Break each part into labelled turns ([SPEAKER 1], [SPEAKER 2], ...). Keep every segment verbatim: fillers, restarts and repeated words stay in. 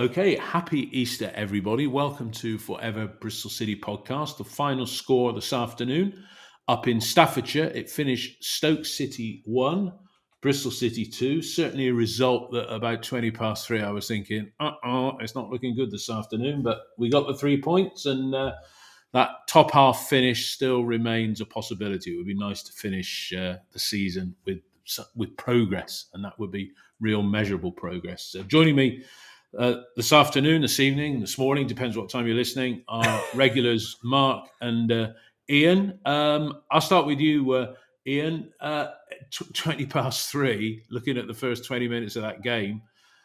[SPEAKER 1] Okay, happy Easter, everybody. Welcome to Forever Bristol City podcast. The final score this afternoon up in Staffordshire. It finished Stoke City one, Bristol City two. Certainly a result that about twenty past three I was thinking, uh-uh, it's not looking good this afternoon. But we got the three points and uh, that top half finish still remains a possibility. It would be nice to finish uh, the season with, with progress, and that would be real measurable progress. So joining me Uh, this afternoon, this evening, this morning, depends what time you're listening, are regulars Mark and uh, Ian. Um, I'll start with you, uh, Ian. Uh, t- twenty past three, looking at the first twenty minutes of that game,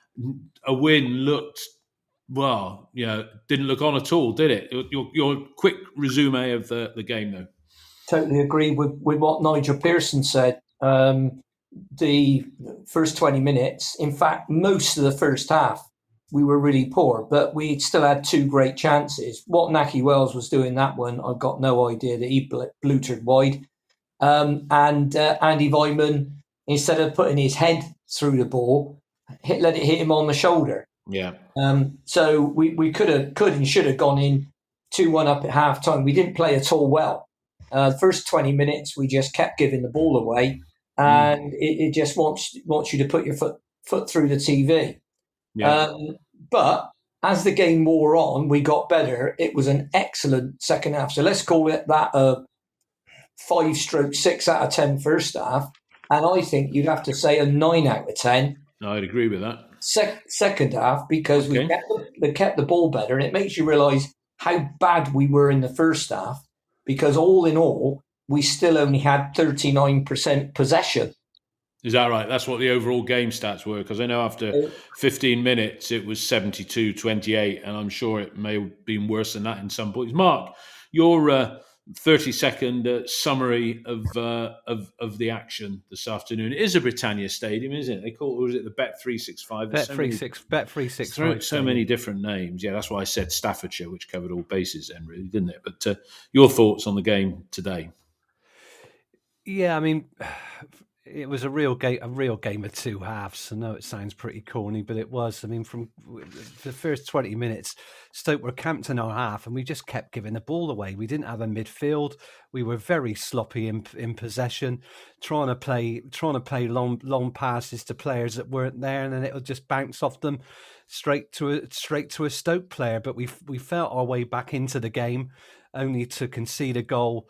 [SPEAKER 1] a win looked, well, you know, didn't look on at all, did it? Your, your quick resume of the, the game, though.
[SPEAKER 2] Totally agree with, with what Nigel Pearson said. Um, the first twenty minutes, in fact, most of the first half, we were really poor, but we still had two great chances. What Nahki Wells was doing that one, I've got no idea that he blutered wide. Um, and uh, Andy Weimann, instead of putting his head through the ball, hit, let it hit him on the shoulder.
[SPEAKER 1] Yeah.
[SPEAKER 2] Um, so we, we could have, could and should have gone in two one up at half time. We didn't play at all well. Uh, the first twenty minutes, we just kept giving the ball away, and mm. it, it just wants wants you to put your foot foot through the T V. Yeah. Um, but as the game wore on, we got better. It was an excellent second half. So let's call it that a five stroke six out of ten first half. And I think you'd have to say a nine out of ten.
[SPEAKER 1] No, I'd agree with that.
[SPEAKER 2] Sec- second half, because okay. we, kept the, we kept the ball better. And it makes you realise how bad we were in the first half, because all in all, we still only had thirty-nine percent possession.
[SPEAKER 1] Is that right? That's what the overall game stats were? Because I know after fifteen minutes, it was seventy-two twenty-eight, and I'm sure it may have been worse than that in some points. Mark, your uh, thirty-second uh, summary of, uh, of of the action this afternoon. It is a Britannia Stadium, isn't it? They call it, was it the Bet three sixty-five?
[SPEAKER 3] Bet three six, Bet three sixty-five.
[SPEAKER 1] So, so many different names. Yeah, that's why I said Staffordshire, which covered all bases then, really, didn't it? But uh, your thoughts on the game today?
[SPEAKER 3] Yeah, I mean, it was a real game, a real game of two halves. I know it sounds pretty corny, but it was. I mean, from the first twenty minutes, Stoke were camped in our half, and we just kept giving the ball away. We didn't have a midfield. We were very sloppy in, in possession, trying to play, trying to play long, long passes to players that weren't there, and then it would just bounce off them straight to a straight to a Stoke player. But we we felt our way back into the game, only to concede a goal.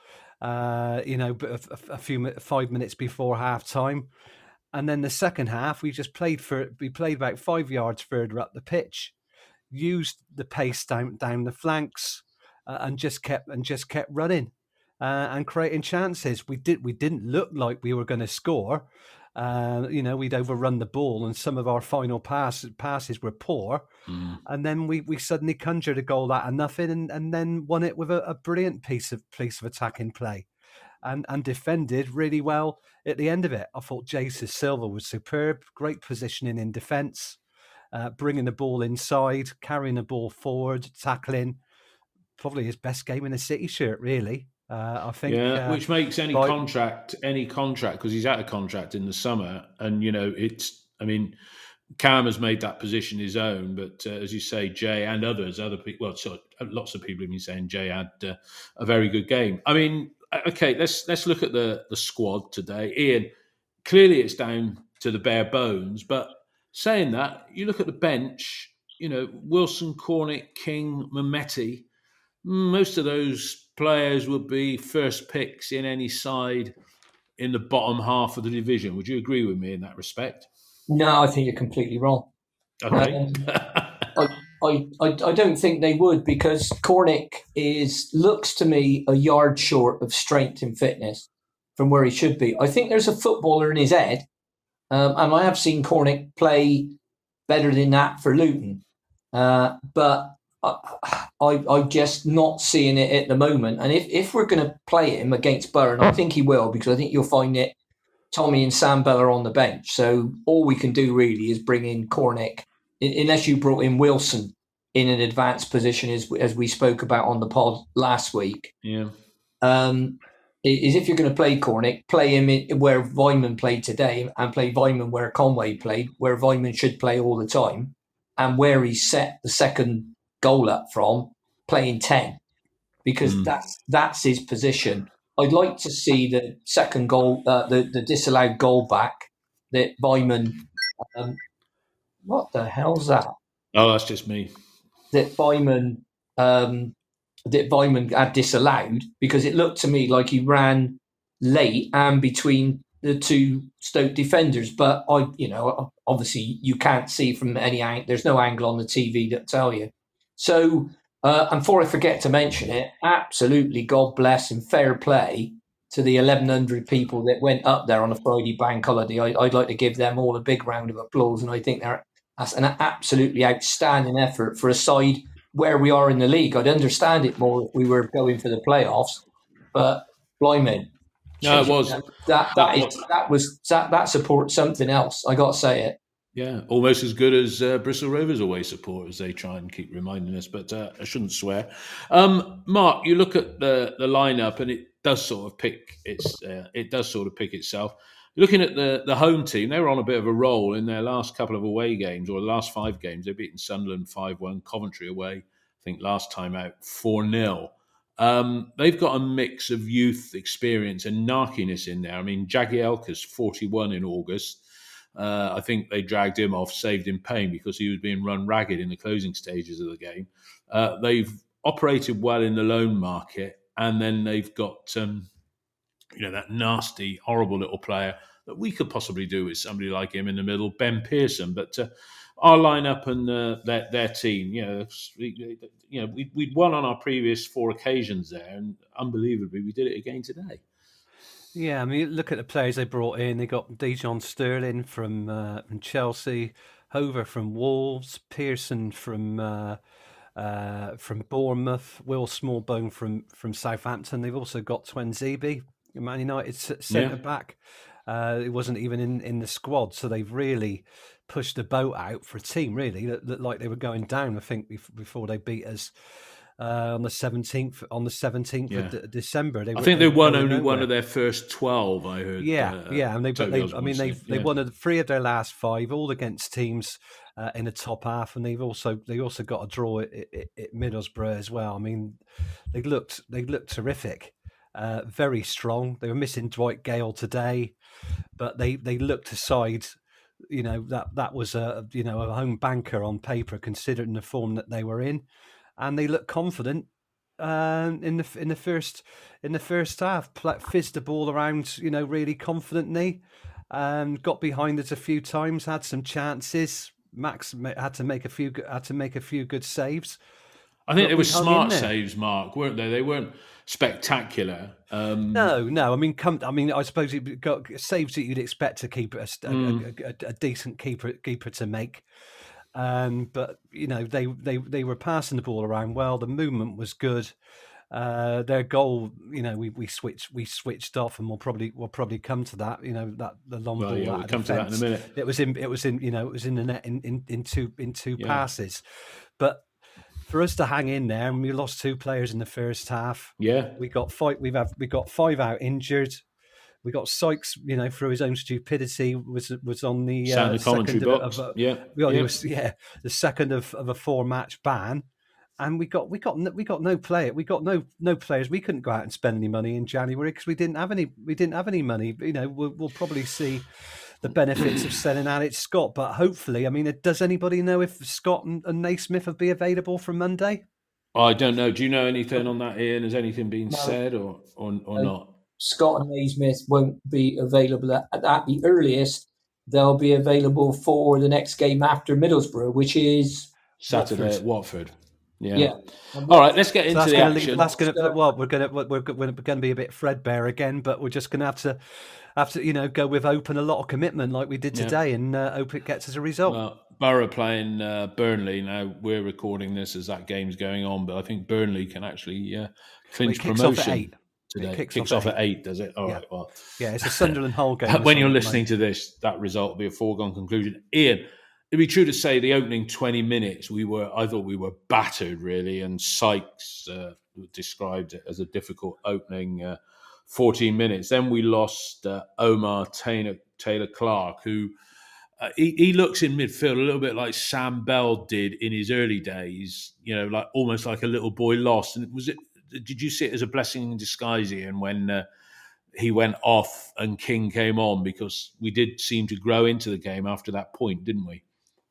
[SPEAKER 3] Uh, you know, a, a few five minutes before half time, and then the second half we just played for we played about five yards further up the pitch, used the pace down down the flanks, uh, and just kept and just kept running uh, and creating chances. We did we didn't look like we were going to score. Uh, you know, we'd overrun the ball, and some of our final pass, passes were poor. Mm. And then we, we suddenly conjured a goal out of nothing, and, and then won it with a, a brilliant piece of piece of attacking play, and and defended really well at the end of it. I thought Jesus Silva was superb, great positioning in defence, uh, bringing the ball inside, carrying the ball forward, tackling. Probably his best game in a City shirt, really. Uh, I think,
[SPEAKER 1] yeah,
[SPEAKER 3] uh,
[SPEAKER 1] which makes any
[SPEAKER 3] like,
[SPEAKER 1] contract, any contract, because he's out of contract in the summer, and you know it's. I mean, Cam has made that position his own, but uh, as you say, Jay and others, other people, well, so lots of people have been saying Jay had uh, a very good game. I mean, okay, let's let's look at the the squad today. Ian, clearly it's down to the bare bones, but saying that, you look at the bench. You know, Wilson, Cornick, King, Mehmeti. Most of those players would be first picks in any side in the bottom half of the division. Would you agree with me in that respect?
[SPEAKER 2] No, I think you're completely wrong.
[SPEAKER 1] Okay.
[SPEAKER 2] Um, I, I, I, I don't think they would, because Cornick is looks to me a yard short of strength and fitness from where he should be. I think there's a footballer in his head, um, and I have seen Cornick play better than that for Luton, uh, but I, I, I'm just not seeing it at the moment. And if, if we're going to play him against Burn, I think he will, because I think you'll find that Tommy and Sam Bell are on the bench. So all we can do really is bring in Cornick, unless you brought in Wilson in an advanced position, as, as we spoke about on the pod last week.
[SPEAKER 1] Yeah.
[SPEAKER 2] Um, is if you're going to play Cornick, play him in where Weimann played today, and play Weimann where Conway played, where Weimann should play all the time. and where he set the second goal up from, playing ten, because mm. that's that's his position. I'd like to see the second goal, uh, the, the disallowed goal back that Weimann, um, what the hell's that?
[SPEAKER 1] Oh, that's just me.
[SPEAKER 2] That Weimann, um, that Weimann had disallowed, because it looked to me like he ran late and between the two Stoke defenders. But I, you know, obviously you can't see from any angle. There's no angle on the T V that tell you. So, uh, and before I forget to mention it, absolutely God bless and fair play to the eleven hundred people that went up there on a Friday bank holiday. I, I'd like to give them all a big round of applause, and I think they're that's an absolutely outstanding effort for a side where we are in the league. I'd understand it more if we were going for the playoffs, but blimey.
[SPEAKER 1] No, it was
[SPEAKER 2] that that, that, is, was. that was that that supports something else. I got to say it.
[SPEAKER 1] Yeah, almost as good as uh, Bristol Rovers away support, as they try and keep reminding us. But uh, I shouldn't swear. Um, Mark, you look at the the lineup, and it does sort of pick its. Uh, it does sort of pick itself. Looking at the the home team, they were on a bit of a roll in their last couple of away games, or the last five games. They've beaten Sunderland five one, Coventry away, I think last time out four nil. Um, they've got a mix of youth, experience, and narkiness in there. I mean, Jagielka's forty-one in August. Uh, I think they dragged him off, saved him pain, because he was being run ragged in the closing stages of the game. Uh, they've operated well in the loan market, and then they've got, um, you know, that nasty, horrible little player that we could possibly do with somebody like him in the middle, Ben Pearson. But uh, our lineup and uh, their their team, you know, you know, we we'd won on our previous four occasions there, and unbelievably, we did it again today.
[SPEAKER 3] Yeah, I mean, look at the players they brought in. They got Dejon Sterling from uh, from Chelsea, Hover from Wolves, Pearson from uh, uh, from Bournemouth, Will Smallbone from from Southampton. They've also got Twenzibi, Man United centre yeah. back. Uh, it wasn't even in, in the squad, so they've really pushed the boat out for a team really that looked like they were going down. I think before they beat us. Uh, on the seventeenth, on the seventeenth yeah. of de- December, they
[SPEAKER 1] I
[SPEAKER 3] were,
[SPEAKER 1] think they,
[SPEAKER 3] they
[SPEAKER 1] won only
[SPEAKER 3] nowhere.
[SPEAKER 1] one of their first twelve. I heard.
[SPEAKER 3] Yeah,
[SPEAKER 1] uh,
[SPEAKER 3] yeah, and they, they I mean, they they
[SPEAKER 1] yeah.
[SPEAKER 3] won three of their last five, all against teams uh, in the top half, and they've also they also got a draw at, at, at Middlesbrough as well. I mean, they looked they looked terrific, uh, very strong. They were missing Dwight Gale today, but they they looked aside. You know that that was a you know a home banker on paper, considering the form that they were in. And they look confident um, in the in the first in the first half. Fizzed the ball around, you know, really confidently. Um, got behind us a few times, had some chances. Max had to make a few had to make a few good saves.
[SPEAKER 1] I think they were smart saves, Mark, weren't they? They weren't spectacular. Um,
[SPEAKER 3] no, no. I mean, come. I mean, I suppose you got saves that you'd expect a keeper, a, mm. a, a, a decent keeper keeper to make. Um, but you know they, they they were passing the ball around well. The movement was good. Uh, their goal, you know, we, we switched we switched off, and we'll probably we'll probably come to that. You know, that the long
[SPEAKER 1] well,
[SPEAKER 3] ball.
[SPEAKER 1] Yeah, we'll come to that in a minute.
[SPEAKER 3] It was in it was in you know it was in the net in, in, in two in two
[SPEAKER 1] yeah.
[SPEAKER 3] passes, but for us to hang in there, and we lost two players in the first half.
[SPEAKER 1] Yeah,
[SPEAKER 3] we got five. We've have we got five out injured. We got Sykes, you know, through his own stupidity, was was on the
[SPEAKER 1] uh, second box. Of, of a, yeah,
[SPEAKER 3] we got,
[SPEAKER 1] yeah.
[SPEAKER 3] Was, yeah, the second of, of a four match ban, and we got we got we got no player, we got no no players. We couldn't go out and spend any money in January because we didn't have any. We didn't have any money. You know, we'll, we'll probably see the benefits of selling Alex Scott, but hopefully, I mean, does anybody know if Scott and, and Naismith will be available for Monday?
[SPEAKER 1] I don't know. Do you know anything on that, Ian? Has anything been no. said or or, or no. not?
[SPEAKER 2] Scott and Naismith won't be available at, at the earliest. They'll be available for the next game after Middlesbrough, which is
[SPEAKER 1] Saturday
[SPEAKER 2] Watford.
[SPEAKER 1] at Watford. Yeah.
[SPEAKER 2] yeah.
[SPEAKER 1] All right, let's get into
[SPEAKER 3] so
[SPEAKER 1] the
[SPEAKER 3] gonna
[SPEAKER 1] action.
[SPEAKER 3] Leave, that's going to well, we're going to we're going to be a bit threadbare again, but we're just going to have to have to you know go with open a lot of commitment like we did today, yeah. and uh, hope it gets us a result.
[SPEAKER 1] Well, Borough playing uh, Burnley now. We're recording this as that game's going on, but I think Burnley can actually uh, clinch
[SPEAKER 3] well,
[SPEAKER 1] promotion. Today.
[SPEAKER 3] It kicks,
[SPEAKER 1] kicks off, off at eight. eight, does it? All
[SPEAKER 3] yeah.
[SPEAKER 1] right. Well,
[SPEAKER 3] yeah, it's a Sunderland Hull game.
[SPEAKER 1] When you're listening to this, that result will be a foregone conclusion. Ian, it'd be true to say the opening twenty minutes, we were, I thought we were battered really, and Sykes uh, described it as a difficult opening uh, fourteen minutes. Then we lost uh, Omar Taylor, Taylor Clark, who uh, he, he looks in midfield a little bit like Sam Bell did in his early days. You know, like almost like a little boy lost. And was it? Did you see it as a blessing in disguise, Ian, when uh, he went off and King came on? Because we did seem to grow into the game after that point, didn't we?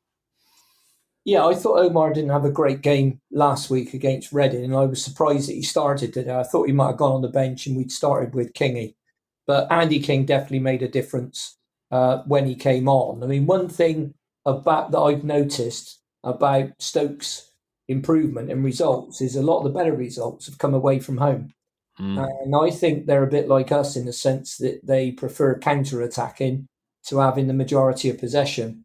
[SPEAKER 2] Yeah, I thought Omar didn't have a great game last week against Reading, and I was surprised that he started today. I thought he might have gone on the bench and we'd started with Kingy. But Andy King definitely made a difference uh, when he came on. I mean, one thing about that I've noticed about Stoke's improvement and results is a lot of the better results have come away from home. Mm. And I think they're a bit like us in the sense that they prefer counter-attacking to having the majority of possession.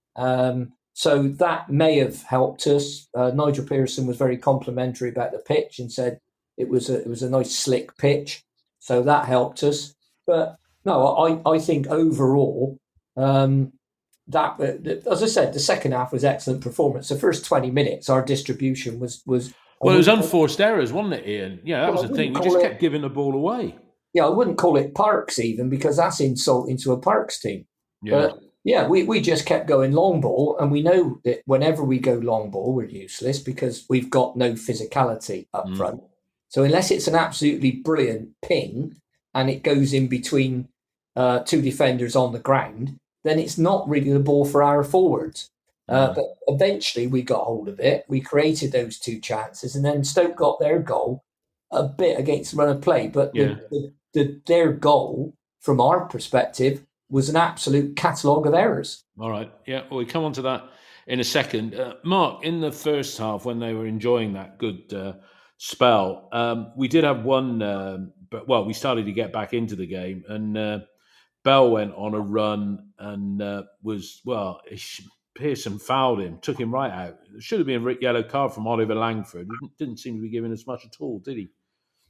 [SPEAKER 2] Um So that may have helped us. Uh, Nigel Pearson was very complimentary about the pitch and said it was a it was a nice slick pitch, so that helped us. But no, I I think overall um, that as I said, the second half was excellent performance. The first twenty minutes, our distribution was was
[SPEAKER 1] well, it was unforced errors, wasn't it, Ian? Yeah, that well, was the thing. We just it, kept giving the ball away.
[SPEAKER 2] Yeah, I wouldn't call it Parks even because that's insulting to a Parks team.
[SPEAKER 1] Yeah.
[SPEAKER 2] But, Yeah, we, we just kept going long ball, and we know that whenever we go long ball, we're useless because we've got no physicality up mm. front. So unless it's an absolutely brilliant ping and it goes in between uh, two defenders on the ground, then it's not really the ball for our forwards. Mm. Uh, but eventually we got hold of it. We created those two chances, and then Stoke got their goal a bit against the run of play. But
[SPEAKER 1] yeah.
[SPEAKER 2] the, the, the, their goal, from our perspective, was an absolute catalogue of errors.
[SPEAKER 1] All right. Yeah, well, we come on to that in a second. Uh, Mark, in the first half, when they were enjoying that good uh, spell, um, we did have one, uh, but well, we started to get back into the game, and uh, Bell went on a run and uh, was, well, Pearson fouled him, took him right out. It should have been a yellow card from Oliver Langford. He didn't seem to be giving us much at all, did he?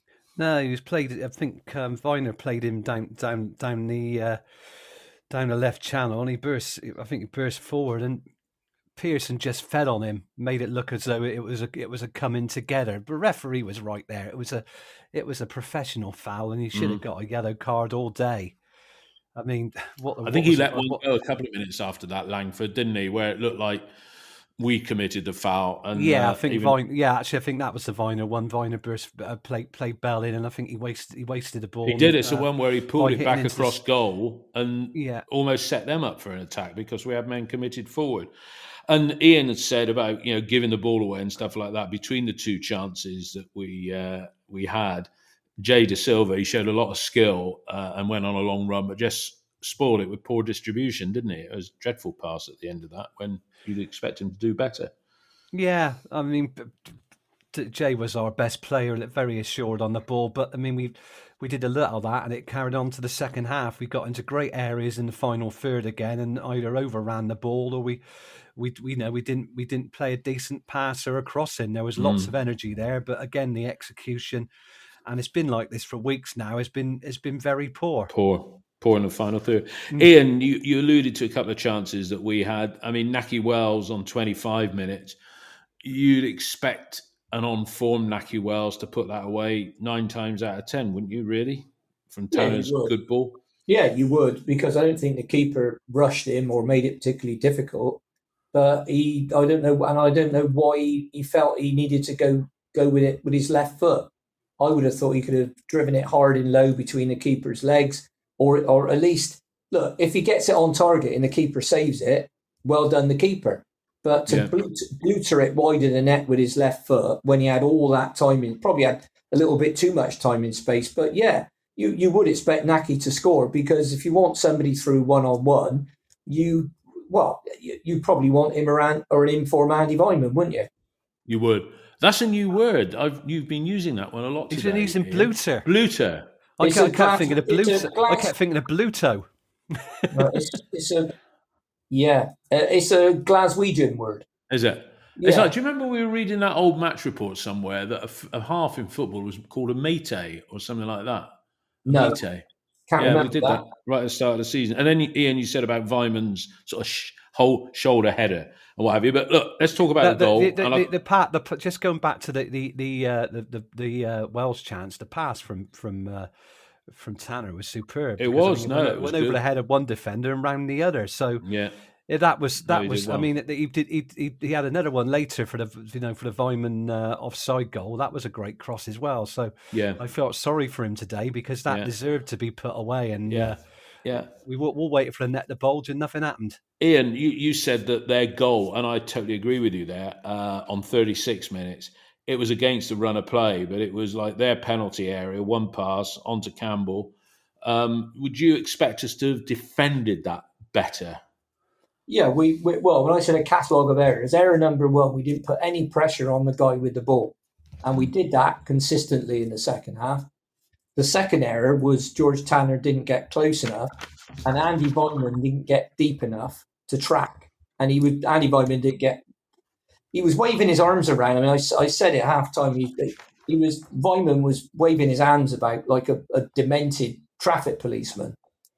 [SPEAKER 3] No, he was played, I think um, Viner played him down down, down the... Uh... down the left channel, and he burst. I think he burst forward, and Pearson just fed on him, made it look as though it was a it was a coming together. But referee was right there. It was a it was a professional foul, and he should have mm. got a yellow card all day. I mean, what?
[SPEAKER 1] I
[SPEAKER 3] what
[SPEAKER 1] think he let
[SPEAKER 3] it,
[SPEAKER 1] one
[SPEAKER 3] what,
[SPEAKER 1] go a couple of minutes after that, Langford, didn't he? Where it looked like we committed the foul. And
[SPEAKER 3] yeah,
[SPEAKER 1] uh,
[SPEAKER 3] I think
[SPEAKER 1] even...
[SPEAKER 3] Viner. Yeah, actually, I think that was the Viner one. Viner burst uh, played played Bell in, and I think he wasted he wasted the ball.
[SPEAKER 1] He did. It's uh, the one where he pulled it back across
[SPEAKER 3] the...
[SPEAKER 1] goal and
[SPEAKER 3] yeah.
[SPEAKER 1] almost set them up for an attack because we had men committed forward. And Ian had said about you know giving the ball away and stuff like that. Between the two chances that we uh, we had, Jay De Silva, he showed a lot of skill uh, and went on a long run, but just spoiled it with poor distribution, didn't he? It was a dreadful pass at the end of that when you'd expect him to do better.
[SPEAKER 3] Yeah, I mean, Jay was our best player, very assured on the ball. But I mean, we we did a little of that, and it carried on to the second half. We got into great areas in the final third again, and either overran the ball or we we we you know we didn't we didn't play a decent pass or a crossing. There was lots mm. of energy there, but again, the execution, and it's been like this for weeks now, has been has been very poor.
[SPEAKER 1] Poor. Poor in the final third. Mm. Ian, you, you alluded to a couple of chances that we had. I mean, Nahki Wells on twenty-five minutes. You'd expect an on-form Nahki Wells to put that away nine times out of ten, wouldn't you, really? From Tanner's yeah, good ball?
[SPEAKER 2] Yeah, you would, because I don't think the keeper rushed him or made it particularly difficult. But he, I don't know, and I don't know why he, he felt he needed to go go with it with his left foot. I would have thought he could have driven it hard and low between the keeper's legs. Or or at least, look, if he gets it on target and the keeper saves it, well done the keeper. But to yeah. bluter it wide of the net with his left foot when he had all that time in, probably had a little bit too much time in space. But yeah, you, you would expect Nahki to score because if you want somebody through one-on-one, you, well, you, you probably want him around or an inform Andy Vyman, wouldn't you?
[SPEAKER 1] You would. That's a new word. I've You've been using that one a lot today.
[SPEAKER 3] He's been using bluter.
[SPEAKER 1] Bluter.
[SPEAKER 3] I kept, I kept thinking of Bluto. Glass... I kept thinking of Bluto.
[SPEAKER 2] no, it's, it's a yeah, it's a Glaswegian word.
[SPEAKER 1] Is it? Yeah. It's like, do you remember we were reading that old match report somewhere that a, a half in football was called a mate or something like that? A
[SPEAKER 2] no,
[SPEAKER 1] mate.
[SPEAKER 2] Can't
[SPEAKER 1] yeah,
[SPEAKER 2] remember
[SPEAKER 1] we did
[SPEAKER 2] that.
[SPEAKER 1] that right at the start of the season. And then Ian, you said about Vyman's sort of sh- whole shoulder header and what have you. But look, let's talk about the, the goal.
[SPEAKER 3] The, the, the, the part, the just going back to the the the uh, the the, the uh, Wells chance, the pass from from. Uh, From Tanner was superb.
[SPEAKER 1] It was,
[SPEAKER 3] I mean,
[SPEAKER 1] no,
[SPEAKER 3] went,
[SPEAKER 1] it was
[SPEAKER 3] went over
[SPEAKER 1] good.
[SPEAKER 3] the head of one defender and round the other. So
[SPEAKER 1] yeah,
[SPEAKER 3] Yeah, that was that
[SPEAKER 1] no,
[SPEAKER 3] was.
[SPEAKER 1] well.
[SPEAKER 3] I mean, he did. He, he he had another one later for the you know for the Weimann uh, offside goal. That was a great cross as well. So
[SPEAKER 1] yeah,
[SPEAKER 3] I felt sorry for him today because that
[SPEAKER 1] yeah.
[SPEAKER 3] deserved to be put away. And
[SPEAKER 1] yeah,
[SPEAKER 3] uh,
[SPEAKER 1] yeah,
[SPEAKER 3] we we'll, we'll wait for the net to bulge, and nothing happened.
[SPEAKER 1] Ian, you, you said that their goal, and I totally agree with you there. Uh, on thirty-six minutes, it was against the run of play, but it was like their penalty area, one pass onto Campbell. Um, would you expect us to have defended that better?
[SPEAKER 2] Yeah, we, we well, when I said a catalogue of errors, error number one, we didn't put any pressure on the guy with the ball. And we did that consistently in the second half. The second error was George Tanner didn't get close enough, and Andy Weimann didn't get deep enough to track. And he would Andy Weimann didn't get. He was waving his arms around. I mean, I, I said at halftime, he, he was Weimann was waving his hands about like a, a demented traffic policeman.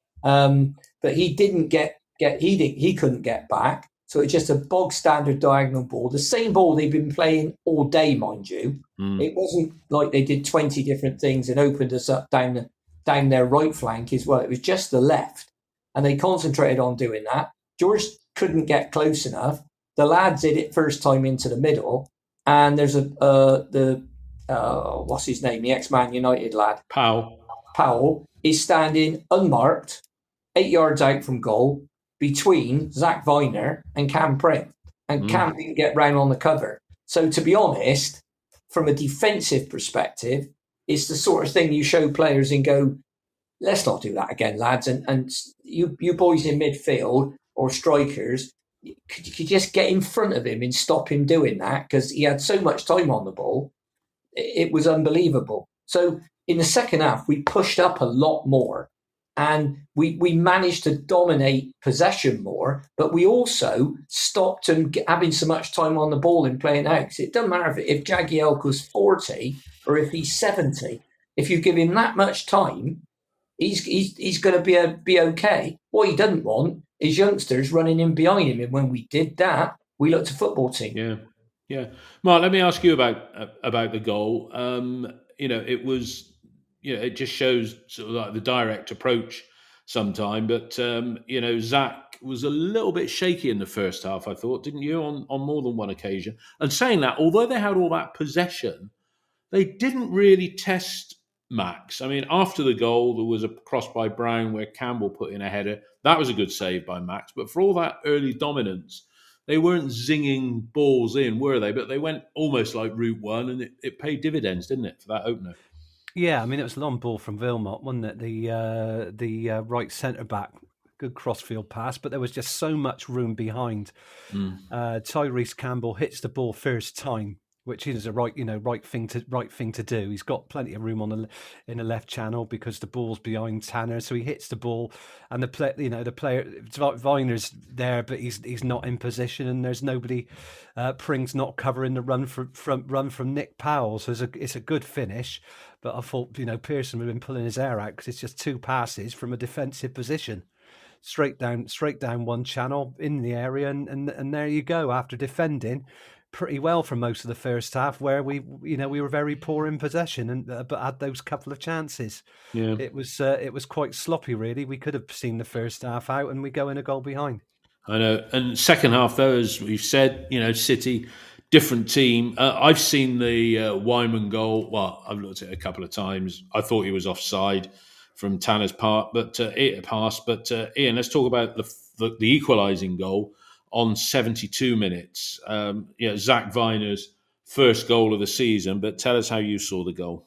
[SPEAKER 2] Um, but he didn't get. Get, he did, he couldn't get back, so it's just a bog standard diagonal ball. The same ball they've been playing all day, mind you. Mm. It wasn't like they did twenty different things and opened us up down the, down their right flank as well. It was just the left, and they concentrated on doing that. George couldn't get close enough. The lads did it first time into the middle, and there's a uh, the uh, what's his name, the ex-Man United lad,
[SPEAKER 1] Powell.
[SPEAKER 2] Powell is standing unmarked, eight yards out from goal, between Zach Weiner and Cam Pring. And mm. Cam didn't get round on the cover. So to be honest, from a defensive perspective, it's the sort of thing you show players and go, let's not do that again, lads. And and you you boys in midfield or strikers, could you could just get in front of him and stop him doing that? Because he had so much time on the ball. It, it was unbelievable. So in the second half, we pushed up a lot more. And we, we managed to dominate possession more, but we also stopped them having so much time on the ball and playing out. Because it doesn't matter if, if Jagielka's forty or if he's seventy. If you give him that much time, he's he's, he's going to be a, be okay. What he doesn't want is youngsters running in behind him. And when we did that, we looked a football team.
[SPEAKER 1] Yeah, yeah. Mark, let me ask you about uh, about the goal. Um, you know, it was. You know, it just shows sort of like the direct approach sometime. But, um, you know, Zach was a little bit shaky in the first half, I thought, didn't you, on, on more than one occasion? And saying that, although they had all that possession, they didn't really test Max. I mean, after the goal, there was a cross by Brown where Campbell put in a header. That was a good save by Max. But for all that early dominance, they weren't zinging balls in, were they? But they went almost like Route One, and it, it paid dividends, didn't it, for that opener?
[SPEAKER 3] Yeah, I mean, it was a long ball from Wilmot, wasn't it? The uh, the uh, right centre-back, good crossfield pass, but there was just so much room behind. Mm. Uh, Tyrese Campbell hits the ball first time, which is a right, you know, right thing to right thing to do. He's got plenty of room on the in the left channel because the ball's behind Tanner, so he hits the ball, and the play, you know, the player Weiner's there, but he's he's not in position, and there's nobody. Uh, Pring's not covering the run from, from run from Nick Powell, so it's a it's a good finish. But I thought, you know, Pearson would have been pulling his hair out because it's just two passes from a defensive position, straight down, straight down one channel in the area, and and, and there you go. After defending pretty well for most of the first half, where we, you know, we were very poor in possession, and uh, but had those couple of chances.
[SPEAKER 1] Yeah,
[SPEAKER 3] it was uh, it was quite sloppy, really. We could have seen the first half out, and we go in a goal behind.
[SPEAKER 1] I know. And second half, though, as we've said, you know, City. Different team. Uh, I've seen the uh, Weimann goal. Well, I've looked at it a couple of times. I thought he was offside from Tanner's part, but uh, it passed. But uh, Ian, let's talk about the the, the equalising goal on seventy-two minutes. Um, yeah, Zach Weiner's first goal of the season. But tell us how you saw the goal.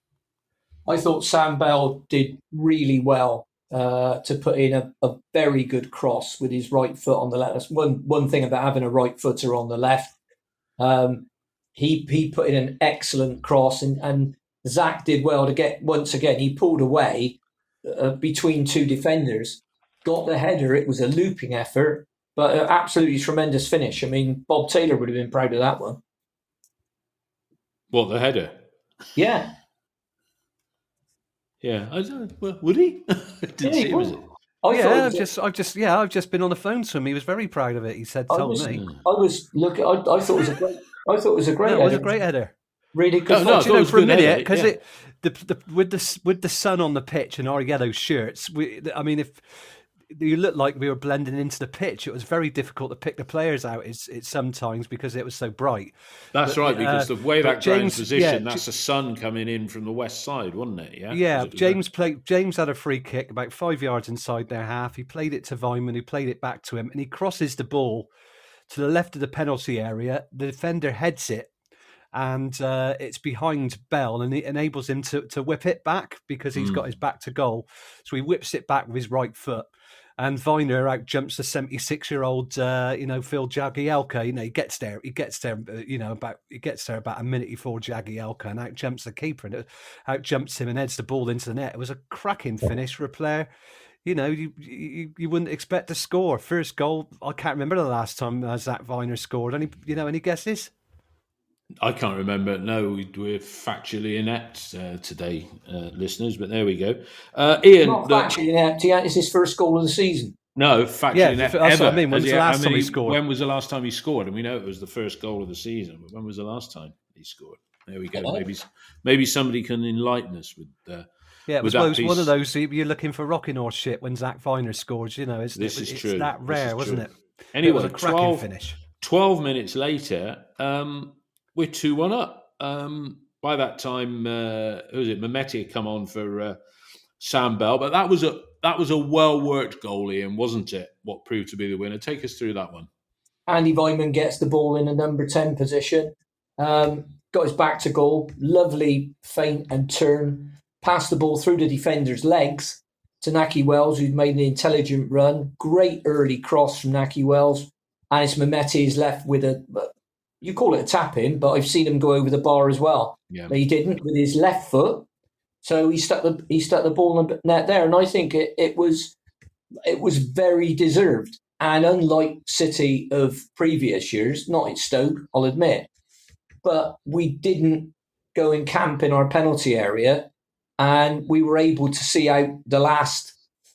[SPEAKER 2] I thought Sam Bell did really well uh, to put in a, a very good cross with his right foot on the left. That's one one thing about having a right footer on the left. Um, he he put in an excellent cross, and, and Zach did well to get, once again, he pulled away uh, between two defenders, got the header. It was a looping effort, but an absolutely tremendous finish. I mean, Bob Taylor would have been proud of that one.
[SPEAKER 1] What, the header?
[SPEAKER 2] Yeah.
[SPEAKER 1] Yeah. I don't, well, would he? Didn't
[SPEAKER 2] yeah,
[SPEAKER 1] see
[SPEAKER 2] he
[SPEAKER 1] was it?
[SPEAKER 3] Oh yeah, I've just, I've just, yeah, I've just been on the phone to him. He was very proud of it. He said, "Told
[SPEAKER 2] I was,
[SPEAKER 3] me."
[SPEAKER 2] I was looking. I, I thought it was a great. I thought it was a great.
[SPEAKER 3] No, it
[SPEAKER 2] header.
[SPEAKER 3] was a great header.
[SPEAKER 2] Really good.
[SPEAKER 1] No, no,
[SPEAKER 3] you know, for a minute, because
[SPEAKER 1] yeah.
[SPEAKER 3] it, the, the with the with the sun on the pitch and our yellow shirts. We, I mean, if you looked like we were blending into the pitch. It was very difficult to pick the players out. It's, it's sometimes because it was so bright.
[SPEAKER 1] That's
[SPEAKER 3] but,
[SPEAKER 1] right, because
[SPEAKER 3] uh,
[SPEAKER 1] the way that
[SPEAKER 3] James,
[SPEAKER 1] ground's position,
[SPEAKER 3] yeah,
[SPEAKER 1] that's the sun coming in from the west side, wasn't it? Yeah,
[SPEAKER 3] yeah.
[SPEAKER 1] it
[SPEAKER 3] James played. James had a free kick about five yards inside their half. He played it to Weimann, who played it back to him, and he crosses the ball to the left of the penalty area. The defender heads it, and uh, it's behind Bell, and it enables him to, to whip it back because he's mm. got his back to goal. So he whips it back with his right foot, and Weimann out jumps the seventy-six-year-old, uh, you know, Phil Jagielka. You know, he gets there, he gets there, you know, about he gets there about a minute before Jagielka, and out jumps the keeper, and out jumps him and heads the ball into the net. It was a cracking finish for a player. You know, you, you you wouldn't expect to score first goal. I can't remember the last time uh, Zach Weimann scored. Any you know any guesses?
[SPEAKER 1] I can't remember. No, we're factually inept uh, today, uh, listeners. But there we go. Uh, Ian,
[SPEAKER 2] not
[SPEAKER 1] the,
[SPEAKER 2] factually inept. It's his first goal of the season.
[SPEAKER 1] No, factually
[SPEAKER 3] yeah,
[SPEAKER 1] inept.
[SPEAKER 3] That's
[SPEAKER 1] ever.
[SPEAKER 3] what I mean. When was the last
[SPEAKER 1] I mean,
[SPEAKER 3] time he scored?
[SPEAKER 1] When was the last time he scored? And we know it was the first goal of the season. But when was the last time he scored? There we go.
[SPEAKER 2] Hello?
[SPEAKER 1] Maybe maybe somebody can enlighten us with. Uh,
[SPEAKER 3] Yeah, it was,
[SPEAKER 1] well,
[SPEAKER 3] it was one of those you're looking for rocking horse shit when Zach Weimann scores. You know, it's,
[SPEAKER 1] this
[SPEAKER 3] it,
[SPEAKER 1] is
[SPEAKER 3] it's
[SPEAKER 1] true.
[SPEAKER 3] that rare,
[SPEAKER 1] is
[SPEAKER 3] wasn't
[SPEAKER 1] true.
[SPEAKER 3] it?
[SPEAKER 1] Anyway,
[SPEAKER 3] it was a cracking
[SPEAKER 1] twelve,
[SPEAKER 3] finish.
[SPEAKER 1] twelve minutes later, um, we're two one up. Um, by that time, uh, who was it? Mehmeti had come on for uh, Sam Bell, but that was a that was a well worked goal, Ian, wasn't it? What proved to be the winner? Take us through that one.
[SPEAKER 2] Andy Weimann gets the ball in a number ten position, um, got his back to goal, lovely feint and turn, passed the ball through the defender's legs to Nahki Wells, who'd made an intelligent run. Great early cross from Nahki Wells, and it's Mehmeti is left with a. You call it a tap in, but I've seen him go over the bar as well.
[SPEAKER 1] Yeah.
[SPEAKER 2] But he didn't with his left foot, so he stuck the he stuck the ball in the net there, and I think it, it was it was very deserved. And unlike City of previous years, not at Stoke, I'll admit, but we didn't go and camp in our penalty area, and we were able to see out the last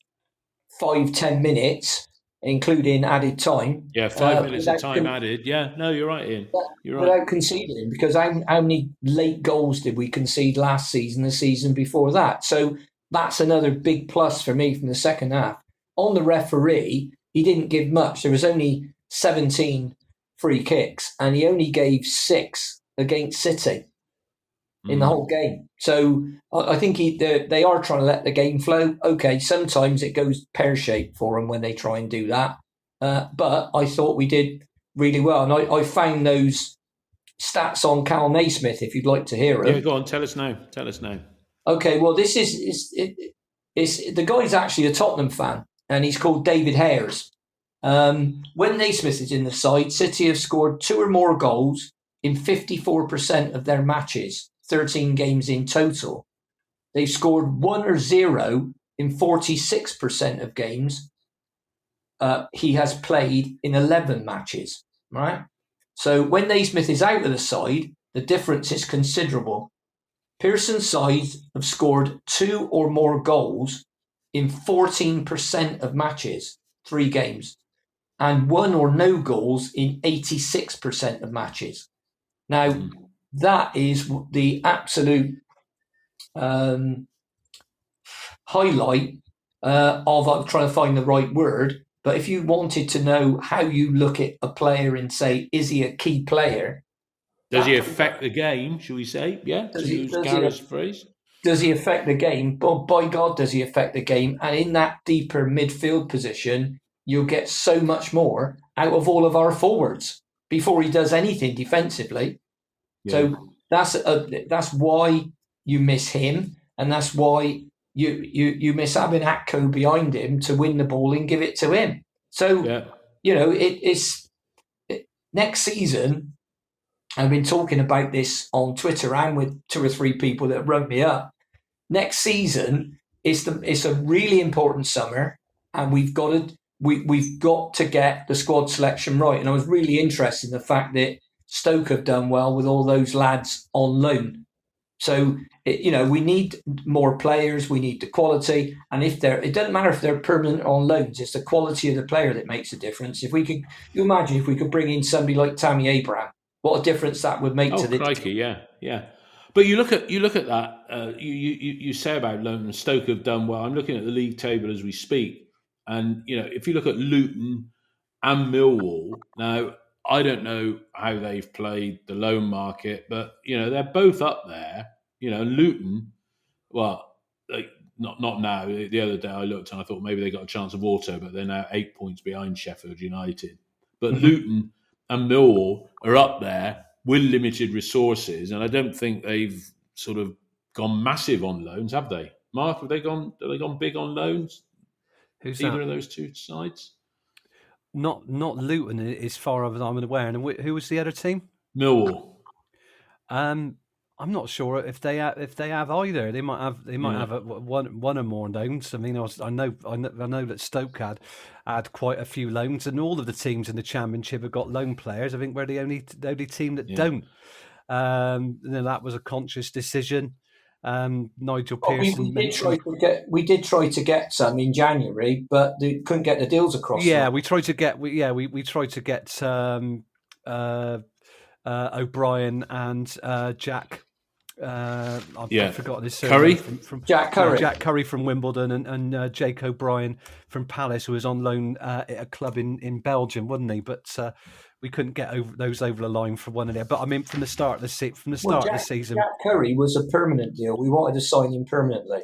[SPEAKER 2] five ten minutes. Including added time.
[SPEAKER 1] Yeah, five
[SPEAKER 2] uh,
[SPEAKER 1] minutes of time
[SPEAKER 2] con-
[SPEAKER 1] added. Yeah, no, you're right, Ian. You're right.
[SPEAKER 2] Without conceding, because how, how many late goals did we concede last season, the season before that? So that's another big plus for me from the second half. On the referee, he didn't give much. There was only seventeen free kicks, and he only gave six against City in mm. the whole game. So I think he, they are trying to let the game flow. Okay, sometimes it goes pear-shaped for them when they try and do that. Uh, but I thought we did really well. And I, I found those stats on Cal Naismith, if you'd like to hear them.
[SPEAKER 1] Yeah, go on. Tell us now. Tell us now.
[SPEAKER 2] Okay, well, this is... It's, it, it's, the guy's actually a Tottenham fan, and he's called David Hayers. Um, when Naismith is in the side, City have scored two or more goals in fifty-four percent of their matches. thirteen games in total. They've scored one or zero in forty-six percent of games uh, he has played in eleven matches, right? So when Naismith is out of the side, the difference is considerable. Pearson's sides have scored two or more goals in fourteen percent of matches, three games, and one or no goals in eighty-six percent of matches. Now, mm. that is the absolute um, highlight uh, of, I'm trying to find the right word, but if you wanted to know how you look at a player and say, is he a key player?
[SPEAKER 1] Does he affect the game, shall we say? Yeah,
[SPEAKER 2] does
[SPEAKER 1] to
[SPEAKER 2] he,
[SPEAKER 1] use
[SPEAKER 2] does
[SPEAKER 1] Gareth's
[SPEAKER 2] he,
[SPEAKER 1] phrase.
[SPEAKER 2] Does he affect the game? But by God, does he affect the game? And in that deeper midfield position, you'll get so much more out of all of our forwards before he does anything defensively. Yeah. So that's a, that's why you miss him, and that's why you you you miss having Atco behind him to win the ball and give it to him. So yeah. you know it, it's it, next season. I've been talking about this on Twitter and with two or three people that rung me up. Next season is the it's a really important summer, and we've got to we we've got to get the squad selection right. And I was really interested in the fact that Stoke have done well with all those lads on loan. So, it, you know, we need more players. We need the quality. And if they're, it doesn't matter if they're permanent or on loans. It's the quality of the player that makes a difference. If we could, you imagine if we could bring in somebody like Tammy Abraham, what a difference that would make
[SPEAKER 1] oh,
[SPEAKER 2] to the
[SPEAKER 1] crikey, yeah, yeah. But you look at you look at that. Uh, you you you say about loan and Stoke have done well. I'm looking at the league table as we speak, And, you know, if you look at Luton and Millwall, now, I don't know how they've played the loan market, but, you know, they're both up there. You know, Luton, well, like, not not now. The other day I looked and I thought maybe they got a chance of auto, but they're now eight points behind Sheffield United. But mm-hmm. Luton and Millwall are up there with limited resources, and I don't think they've sort of gone massive on loans, have they? Mark, have they gone? Have they gone big on loans?
[SPEAKER 3] Who's
[SPEAKER 1] either
[SPEAKER 3] that?
[SPEAKER 1] of those two sides?
[SPEAKER 3] Not not Luton, as far as I'm aware. And who was the other team?
[SPEAKER 1] Millwall.
[SPEAKER 3] Um, I'm not sure if they have, if they have either. They might have they might yeah. have a, one one or more loans. I mean, I, was, I know I know I know that Stoke had had quite a few loans, and all of the teams in the Championship have got loan players. I think we're the only the only team that yeah. don't. Um, and that was a conscious decision. Um, Nigel
[SPEAKER 2] well,
[SPEAKER 3] Pearson.
[SPEAKER 2] We, we did try to get we did try to get some in January, but they couldn't get the deals across.
[SPEAKER 3] Yeah,
[SPEAKER 2] them.
[SPEAKER 3] we tried to get. We, yeah, we, we tried to get um, uh, uh, O'Brien and uh, Jack. Uh, I've,
[SPEAKER 1] yeah.
[SPEAKER 3] I've forgotten his
[SPEAKER 1] surname. Curry
[SPEAKER 3] from, from
[SPEAKER 2] Jack Curry.
[SPEAKER 3] Uh, Jack Curry from Wimbledon and, and uh, Jake O'Brien from Palace, who was on loan uh, at a club in, in Belgium, wasn't he? But uh, we couldn't get over those over the line for one of them. But I mean, from the start of the se- from the start
[SPEAKER 2] well, Jack,
[SPEAKER 3] of the season,
[SPEAKER 2] Jack Curry was a permanent deal. We wanted to sign him permanently,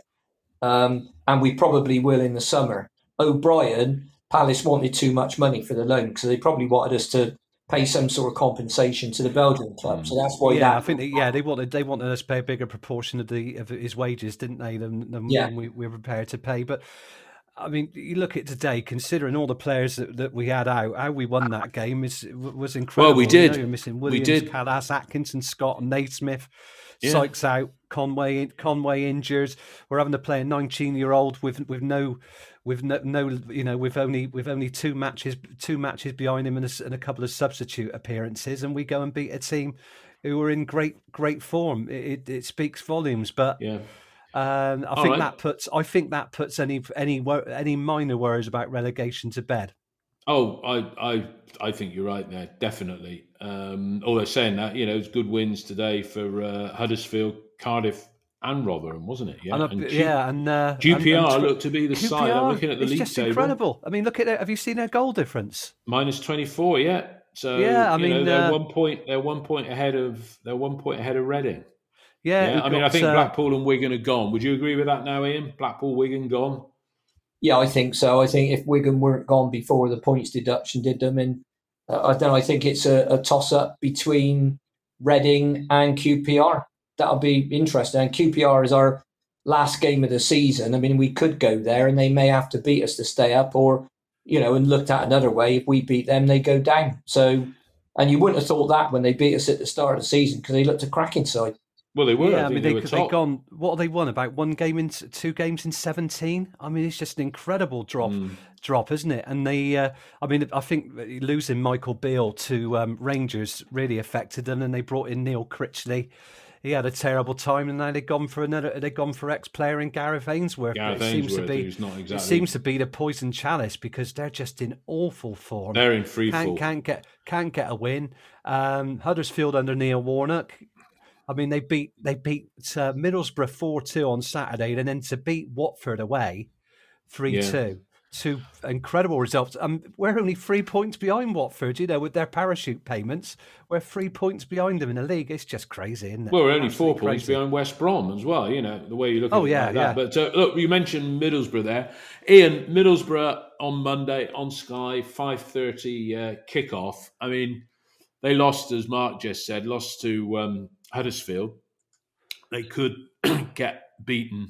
[SPEAKER 2] um, and we probably will in the summer. O'Brien, Palace wanted too much money for the loan, because they probably wanted us to pay some sort of compensation to the Belgian club, so that's why.
[SPEAKER 3] Yeah,
[SPEAKER 2] that,
[SPEAKER 3] I think they, yeah they wanted they wanted us to pay a bigger proportion of the of his wages, didn't they? Than, than
[SPEAKER 2] yeah.
[SPEAKER 3] we, we were prepared to pay. But I mean, you look at today, considering all the players that, that we had out, how we won that game is was incredible.
[SPEAKER 1] Well, we did.
[SPEAKER 3] You know, you're missing Williams,
[SPEAKER 1] we did.
[SPEAKER 3] Callas, Atkinson, Scott, and Naismith.
[SPEAKER 1] Yeah.
[SPEAKER 3] Sykes out, Conway Conway injured. We're having to play a nineteen-year-old with with no. With no, no, you know, we've only we've only two matches, two matches behind him, and a, and a couple of substitute appearances, and we go and beat a team who are in great great form. It, it, it speaks volumes, but
[SPEAKER 1] yeah,
[SPEAKER 3] um, I
[SPEAKER 1] All
[SPEAKER 3] think
[SPEAKER 1] right.
[SPEAKER 3] that puts I think that puts any any any minor worries about relegation to bed.
[SPEAKER 1] Oh, I I I think you're right there, definitely. Um, although saying that, you know, it's good wins today for uh, Huddersfield, Cardiff, and Rotherham, wasn't it? Yeah,
[SPEAKER 3] and,
[SPEAKER 1] and
[SPEAKER 3] Q- yeah, and uh,
[SPEAKER 1] Q P R
[SPEAKER 3] and, and
[SPEAKER 1] looked to be the
[SPEAKER 3] Q P R,
[SPEAKER 1] side. I'm looking at the
[SPEAKER 3] it's
[SPEAKER 1] league
[SPEAKER 3] just
[SPEAKER 1] table.
[SPEAKER 3] Incredible. I mean, look at it. Have you seen their goal difference?
[SPEAKER 1] Minus twenty-four. Yeah. So
[SPEAKER 3] yeah, I
[SPEAKER 1] you
[SPEAKER 3] mean,
[SPEAKER 1] know, they're
[SPEAKER 3] uh,
[SPEAKER 1] one point. They're one point ahead of. They're one point ahead of Reading.
[SPEAKER 3] Yeah.
[SPEAKER 1] yeah? I mean,
[SPEAKER 3] got,
[SPEAKER 1] I think
[SPEAKER 3] uh,
[SPEAKER 1] Blackpool and Wigan are gone. Would you agree with that now, Ian? Blackpool, Wigan gone.
[SPEAKER 2] Yeah, I think so. I think if Wigan weren't gone before the points deduction did them, and uh, I don't know, I think it's a, a toss-up between Reading and Q P R. That'll be interesting. And Q P R is our last game of the season. I mean, we could go there, and they may have to beat us to stay up, or you know, and looked at another way, if we beat them, they go down. So, and you wouldn't have thought that when they beat us at the start of the season, because they looked a cracking side.
[SPEAKER 1] Well, they were.
[SPEAKER 3] Yeah,
[SPEAKER 1] I,
[SPEAKER 3] I mean,
[SPEAKER 1] they,
[SPEAKER 3] they,
[SPEAKER 1] were
[SPEAKER 3] they
[SPEAKER 1] top.
[SPEAKER 3] gone. What have they won? About one game in two games in seventeen. I mean, it's just an incredible drop,
[SPEAKER 1] mm.
[SPEAKER 3] drop, isn't it? And they, uh, I mean, I think losing Michael Beale to um, Rangers really affected them, and they brought in Neil Critchley. He had a terrible time, and now they've gone for another. They've gone for ex-player in Gareth Ainsworth.
[SPEAKER 1] Gareth
[SPEAKER 3] it seems
[SPEAKER 1] Ainsworth,
[SPEAKER 3] to be.
[SPEAKER 1] who's not exactly...
[SPEAKER 3] It seems to be the poison chalice, because they're just in awful form.
[SPEAKER 1] They're in free
[SPEAKER 3] can't,
[SPEAKER 1] fall.
[SPEAKER 3] Can't get can't get a win. Um, Huddersfield under Neil Warnock. I mean, they beat they beat uh, Middlesbrough four two on Saturday, and then to beat Watford away three two. Yeah. Two incredible results. Um, we're only three points behind Watford, you know, with their parachute payments. We're three points behind them in the league. It's just crazy, isn't it?
[SPEAKER 1] Well, we're only
[SPEAKER 3] Absolutely
[SPEAKER 1] four points
[SPEAKER 3] crazy.
[SPEAKER 1] behind West Brom as well, you know, the way you look at
[SPEAKER 3] oh,
[SPEAKER 1] it
[SPEAKER 3] yeah,
[SPEAKER 1] like
[SPEAKER 3] yeah.
[SPEAKER 1] that. But uh, look, you mentioned Middlesbrough there. Ian, Middlesbrough on Monday on Sky, five thirty uh, kickoff. I mean, they lost, as Mark just said, lost to um, Huddersfield. They could get beaten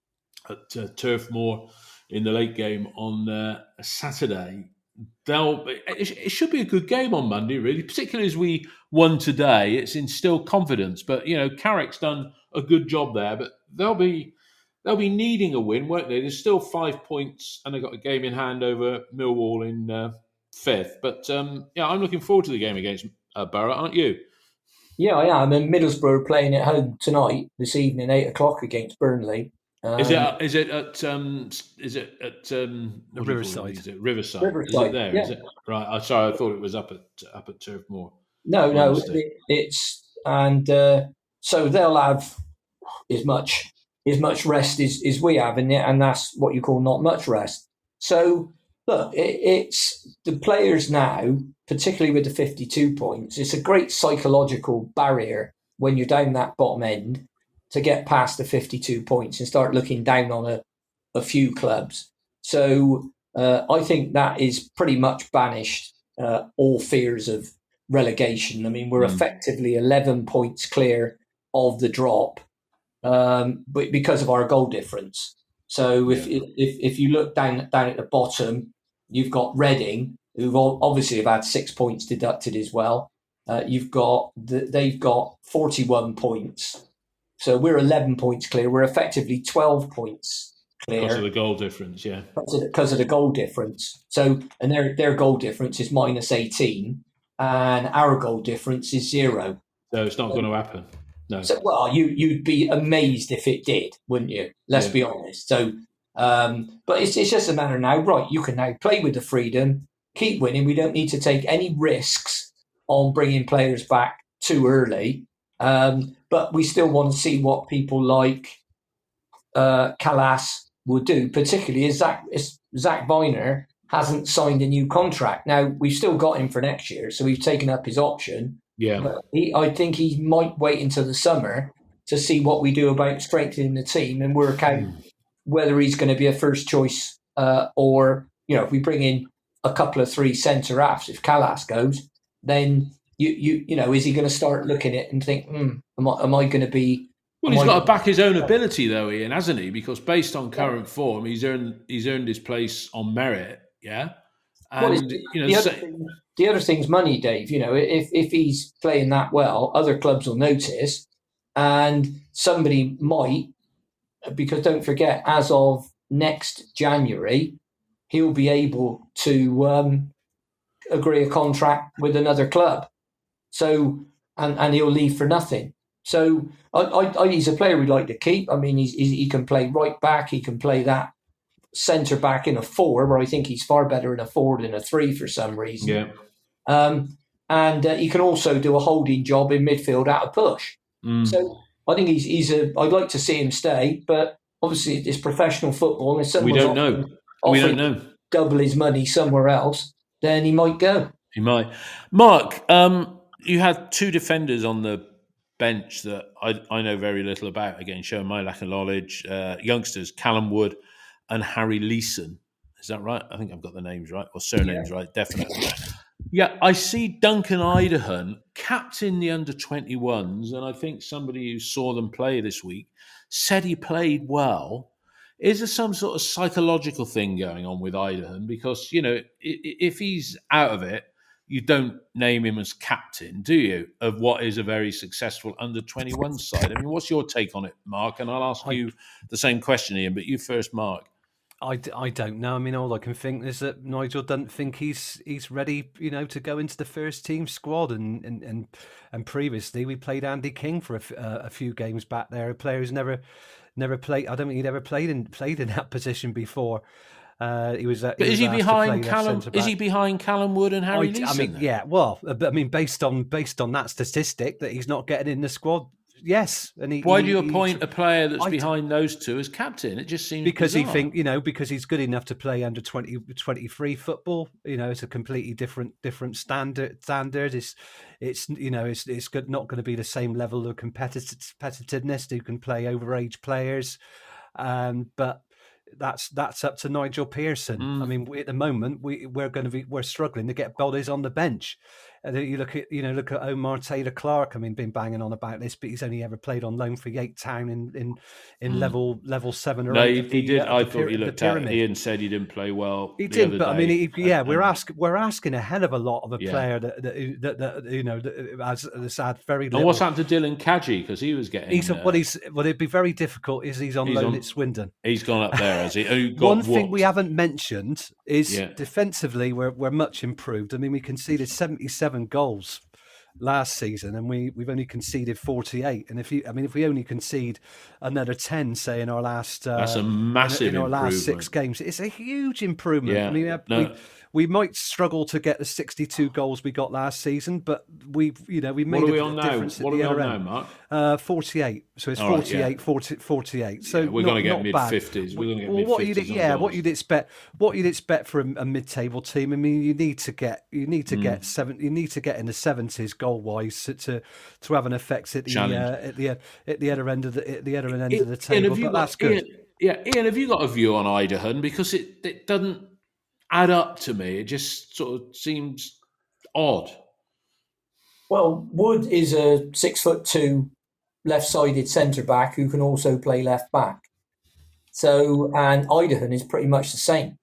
[SPEAKER 1] at uh, Turf Moor in the late game on uh, Saturday. They'll, it, it should be a good game on Monday, really, particularly as we won today. It's instilled confidence. But, you know, Carrick's done a good job there. But they'll be they'll be needing a win, won't they? There's still five points, and they've got a game in hand over Millwall in uh, fifth. But, um, yeah, I'm looking forward to the game against uh, Borough, aren't you?
[SPEAKER 2] Yeah, I am. And Middlesbrough are playing at home tonight, this evening, eight o'clock against Burnley. Um,
[SPEAKER 1] is it is it at um, is it at um,
[SPEAKER 3] Riverside?
[SPEAKER 1] Is it Riverside?
[SPEAKER 2] Riverside?
[SPEAKER 1] Is it there?
[SPEAKER 2] Yeah.
[SPEAKER 1] Is it right? I'm sorry, I thought it was up at up at Turf Moor.
[SPEAKER 2] No, no, it, it's and uh, so they'll have as much as much rest as, as we have, and and that's what you call not much rest. So look, it, it's the players now, particularly with the fifty-two points. It's a great psychological barrier when you're down that bottom end to get past the fifty-two points and start looking down on a, a few clubs. So uh, I think that is pretty much banished uh, all fears of relegation. I mean, we're mm. effectively eleven points clear of the drop, um, but because of our goal difference. So if, yeah. if if you look down down at the bottom, you've got Reading, who obviously have had six points deducted as well. Uh, you've got the, they've got forty-one points, so we're eleven points clear. We're effectively twelve points clear
[SPEAKER 1] because of the goal difference. Yeah,
[SPEAKER 2] because of the, because of the goal difference. So and their their goal difference is minus eighteen, and our goal difference is zero.
[SPEAKER 1] So it's not so, going to happen. No.
[SPEAKER 2] So, well, you, you'd be amazed if it did, wouldn't you? Let's yeah. be honest. So, um, but it's, it's just a matter now, right? You can now play with the freedom, keep winning. We don't need to take any risks on bringing players back too early. Um, but we still want to see what people like uh, Kalas will do, particularly as Zach, as Zach Viner hasn't signed a new contract. Now, we've still got him for next year, so we've taken up his option.
[SPEAKER 1] Yeah,
[SPEAKER 2] but he, I think he might wait until the summer to see what we do about strengthening the team and work out mm. whether he's going to be a first choice uh, or, you know, if we bring in a couple of three centre halves, if Kalas goes, then you you you know, is he going to start looking at it and think, hmm, am I, am I going to be?
[SPEAKER 1] Well, he's got to back his own ability though, Ian, hasn't he? Because based on current yeah. form, he's earned he's earned his place on merit. Yeah. And, well, you know,
[SPEAKER 2] the,
[SPEAKER 1] so,
[SPEAKER 2] other thing, the other thing's money, Dave. You know, if if he's playing that well, other clubs will notice, and somebody might, because don't forget, as of next January, he'll be able to um, agree a contract with another club. So, and, and he'll leave for nothing. So, I, I, I, he's a player we'd like to keep. I mean, he's, he's he can play right back. He can play that centre back in a four, where I think he's far better in a four than a three for some reason.
[SPEAKER 1] Yeah.
[SPEAKER 2] Um, and uh, he can also do a holding job in midfield out of push. Mm. So I think he's he's a. I'd like to see him stay, but obviously it's professional football, and if
[SPEAKER 1] we don't know. We don't know.
[SPEAKER 2] Double his money somewhere else, then he might go.
[SPEAKER 1] He might. Mark, um, you had two defenders on the bench that I, I know very little about. Again, showing my lack of knowledge. Uh, youngsters, Callum Wood and Harry Leeson. Is that right? I think I've got the names right, or surnames yeah. right, definitely. Yeah, I see Duncan Idahan captain the under twenty-ones, and I think somebody who saw them play this week said he played well. Is there some sort of psychological thing going on with Idahan? Because, you know, if he's out of it, you don't name him as captain, do you, of what is a very successful under twenty-one side? I mean, what's your take on it, Mark? And I'll ask I, you the same question, Ian, but you first, Mark.
[SPEAKER 3] I, I don't know. I mean, all I can think is that Nigel doesn't think he's he's ready, you know, to go into the first team squad. And and and, and previously we played Andy King for a, uh, a few games back there, a player who's never never played. I don't think he'd ever played in played in that position before. Uh, he was. Uh,
[SPEAKER 1] but
[SPEAKER 3] he
[SPEAKER 1] is
[SPEAKER 3] was
[SPEAKER 1] he behind Callum? Is he behind Callum Wood and Harry
[SPEAKER 3] I,
[SPEAKER 1] Leeson?
[SPEAKER 3] I mean,
[SPEAKER 1] then?
[SPEAKER 3] yeah. Well, but I mean, based on based on that statistic that he's not getting in the squad. Yes, and he,
[SPEAKER 1] why
[SPEAKER 3] he,
[SPEAKER 1] do you appoint
[SPEAKER 3] he,
[SPEAKER 1] a player that's
[SPEAKER 3] I,
[SPEAKER 1] behind those two as captain? It just seems
[SPEAKER 3] because
[SPEAKER 1] bizarre.
[SPEAKER 3] he think you know because he's good enough to play under twenty, twenty-three football. You know, it's a completely different different standard. Standard. It's it's you know it's it's good, not going to be the same level of competitive competitiveness. Who can play overage players, um, but. That's that's up to Nigel Pearson. Mm. I mean, we, at the moment, we we're going to be we're struggling to get bodies on the bench. And you look at you know look at Omar Taylor Clark. I mean, been banging on about this, but he's only ever played on loan for Yate Town in in, in mm. level level seven or
[SPEAKER 1] no,
[SPEAKER 3] eight.
[SPEAKER 1] No, he,
[SPEAKER 3] the,
[SPEAKER 1] he did.
[SPEAKER 3] Uh,
[SPEAKER 1] I
[SPEAKER 3] the,
[SPEAKER 1] thought he
[SPEAKER 3] the
[SPEAKER 1] looked
[SPEAKER 3] pyramid.
[SPEAKER 1] at. Ian said he didn't play well.
[SPEAKER 3] He
[SPEAKER 1] the
[SPEAKER 3] did,
[SPEAKER 1] other
[SPEAKER 3] but
[SPEAKER 1] day.
[SPEAKER 3] I mean, he, yeah,
[SPEAKER 1] and,
[SPEAKER 3] we're
[SPEAKER 1] and,
[SPEAKER 3] asking we're asking a hell of a lot of a
[SPEAKER 1] yeah.
[SPEAKER 3] player that that, that that you know that has, has had very. Little.
[SPEAKER 1] And what's happened to Dylan Kadji because he was getting?
[SPEAKER 3] He's
[SPEAKER 1] uh,
[SPEAKER 3] what he's what it'd be very difficult is he's on
[SPEAKER 1] he's
[SPEAKER 3] loan
[SPEAKER 1] on,
[SPEAKER 3] at Swindon.
[SPEAKER 1] He's gone up there, has he? he got
[SPEAKER 3] One
[SPEAKER 1] whooped.
[SPEAKER 3] thing we haven't mentioned is
[SPEAKER 1] yeah.
[SPEAKER 3] defensively we're we're much improved. I mean, we conceded seventy-seven goals last season, and we we've only conceded forty-eight. And if you, I mean, if we only concede another ten, say in our last, uh,
[SPEAKER 1] that's a massive
[SPEAKER 3] in, in our
[SPEAKER 1] improvement.
[SPEAKER 3] last six games, it's a huge improvement.
[SPEAKER 1] Yeah.
[SPEAKER 3] I mean,
[SPEAKER 1] no.
[SPEAKER 3] we, we might struggle to get the sixty-two goals we got last season, but we, you know, we made
[SPEAKER 1] what are we
[SPEAKER 3] a
[SPEAKER 1] on
[SPEAKER 3] difference
[SPEAKER 1] now?
[SPEAKER 3] at
[SPEAKER 1] What
[SPEAKER 3] the
[SPEAKER 1] are we
[SPEAKER 3] other
[SPEAKER 1] on
[SPEAKER 3] end.
[SPEAKER 1] now, Mark?
[SPEAKER 3] Uh, forty-eight. So it's
[SPEAKER 1] All right,
[SPEAKER 3] forty-eight,
[SPEAKER 1] yeah.
[SPEAKER 3] forty, forty-eight. So
[SPEAKER 1] Yeah, we're
[SPEAKER 3] not,
[SPEAKER 1] going to get
[SPEAKER 3] not
[SPEAKER 1] mid
[SPEAKER 3] bad.
[SPEAKER 1] fifties. We're going to get
[SPEAKER 3] Well,
[SPEAKER 1] mid
[SPEAKER 3] what you'd,
[SPEAKER 1] fifties.
[SPEAKER 3] yeah, what you'd expect, what you'd expect from a, a mid-table team. I mean, you need to get, you need to
[SPEAKER 1] Mm.
[SPEAKER 3] get seven, you need to get in the seventies goal-wise to to, to have an effect at the uh, at the at the other end of the at the other end of the table.
[SPEAKER 1] Ian, have you
[SPEAKER 3] But
[SPEAKER 1] got,
[SPEAKER 3] that's good.
[SPEAKER 1] Ian, yeah, Ian, have you got a view on Idaho? Because it, it doesn't add up to me. It just sort of seems odd.
[SPEAKER 2] Well, Wood is a six foot two left-sided centre back who can also play left back. So, and Idaho is pretty much the same.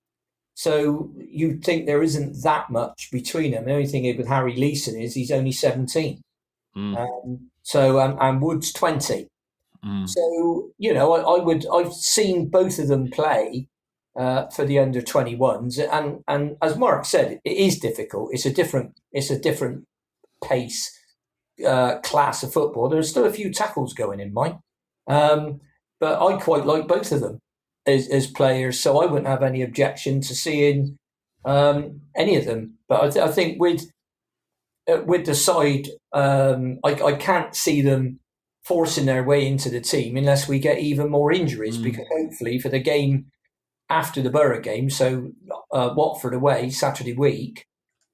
[SPEAKER 2] So you'd think there isn't that much between them. The only thing with Harry Leeson is he's only seventeen.
[SPEAKER 1] Mm.
[SPEAKER 2] Um, so, um, and Wood's twenty.
[SPEAKER 1] Mm.
[SPEAKER 2] So, you know, I, I would, I've seen both of them play uh, for the under twenty-ones. And, and as Mark said, it is difficult. It's a different, it's a different pace uh, class of football. There's still a few tackles going in mine. Um, but I quite like both of them as, as players. So I wouldn't have any objection to seeing um, any of them. But I, th- I think with, uh, with the side, um, I, I can't see them forcing their way into the team unless we get even more injuries, mm. because hopefully for the game after the Borough game, so uh, Watford away Saturday week,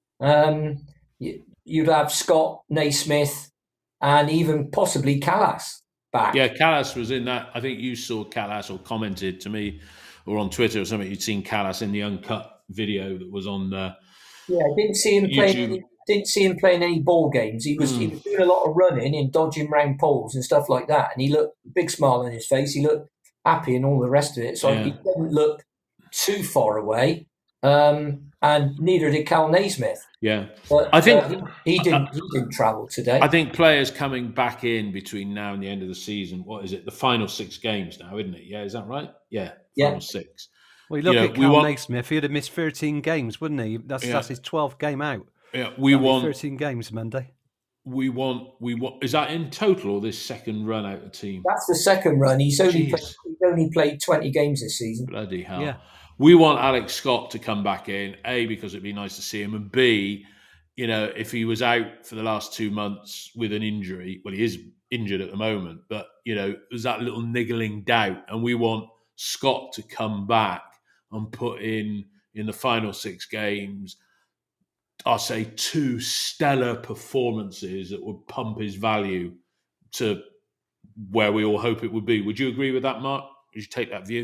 [SPEAKER 2] um, you'd have Scott, Naismith, and even possibly Callas back.
[SPEAKER 1] Yeah, Callas was in that. I think you saw Callas or commented to me or on Twitter or something. You'd seen Callas in the uncut video that was on uh,
[SPEAKER 2] Yeah, I didn't see him playing any, didn't see him playing any ball games. He was, mm. he was doing a lot of running and dodging round poles and stuff like that. And he looked big smile on his face. He looked happy and all the rest of it. So yeah. He didn't look too far away. Um, and neither did Cal Naismith.
[SPEAKER 1] Yeah,
[SPEAKER 2] but
[SPEAKER 1] I think
[SPEAKER 2] uh, he, he didn't. He didn't travel today.
[SPEAKER 1] I think players coming back in between now and the end of the season. What is it? The final six games now, isn't it? Yeah, is that right? Yeah, final
[SPEAKER 2] yeah.
[SPEAKER 1] six.
[SPEAKER 3] Well, you look
[SPEAKER 1] you know,
[SPEAKER 3] at Cal
[SPEAKER 1] want,
[SPEAKER 3] Naismith. He'd have missed thirteen games, wouldn't he? That's yeah. that's his twelfth game out.
[SPEAKER 1] Yeah, we
[SPEAKER 3] That'd
[SPEAKER 1] want
[SPEAKER 3] thirteen games Monday.
[SPEAKER 1] We want. We want. Is that in total or this second run out of team?
[SPEAKER 2] That's the second run. He's only played, he's only played twenty games this season.
[SPEAKER 1] Bloody hell!
[SPEAKER 3] Yeah.
[SPEAKER 1] We want Alex Scott to come back in, A, because it'd be nice to see him, and B, you know, if he was out for the last two months with an injury, well, he is injured at the moment, but, you know, there's that little niggling doubt, and we want Scott to come back and put in, in the final six games, I'll say two stellar performances that would pump his value to where we all hope it would be. Would you agree with that, Mark? Would you take that view?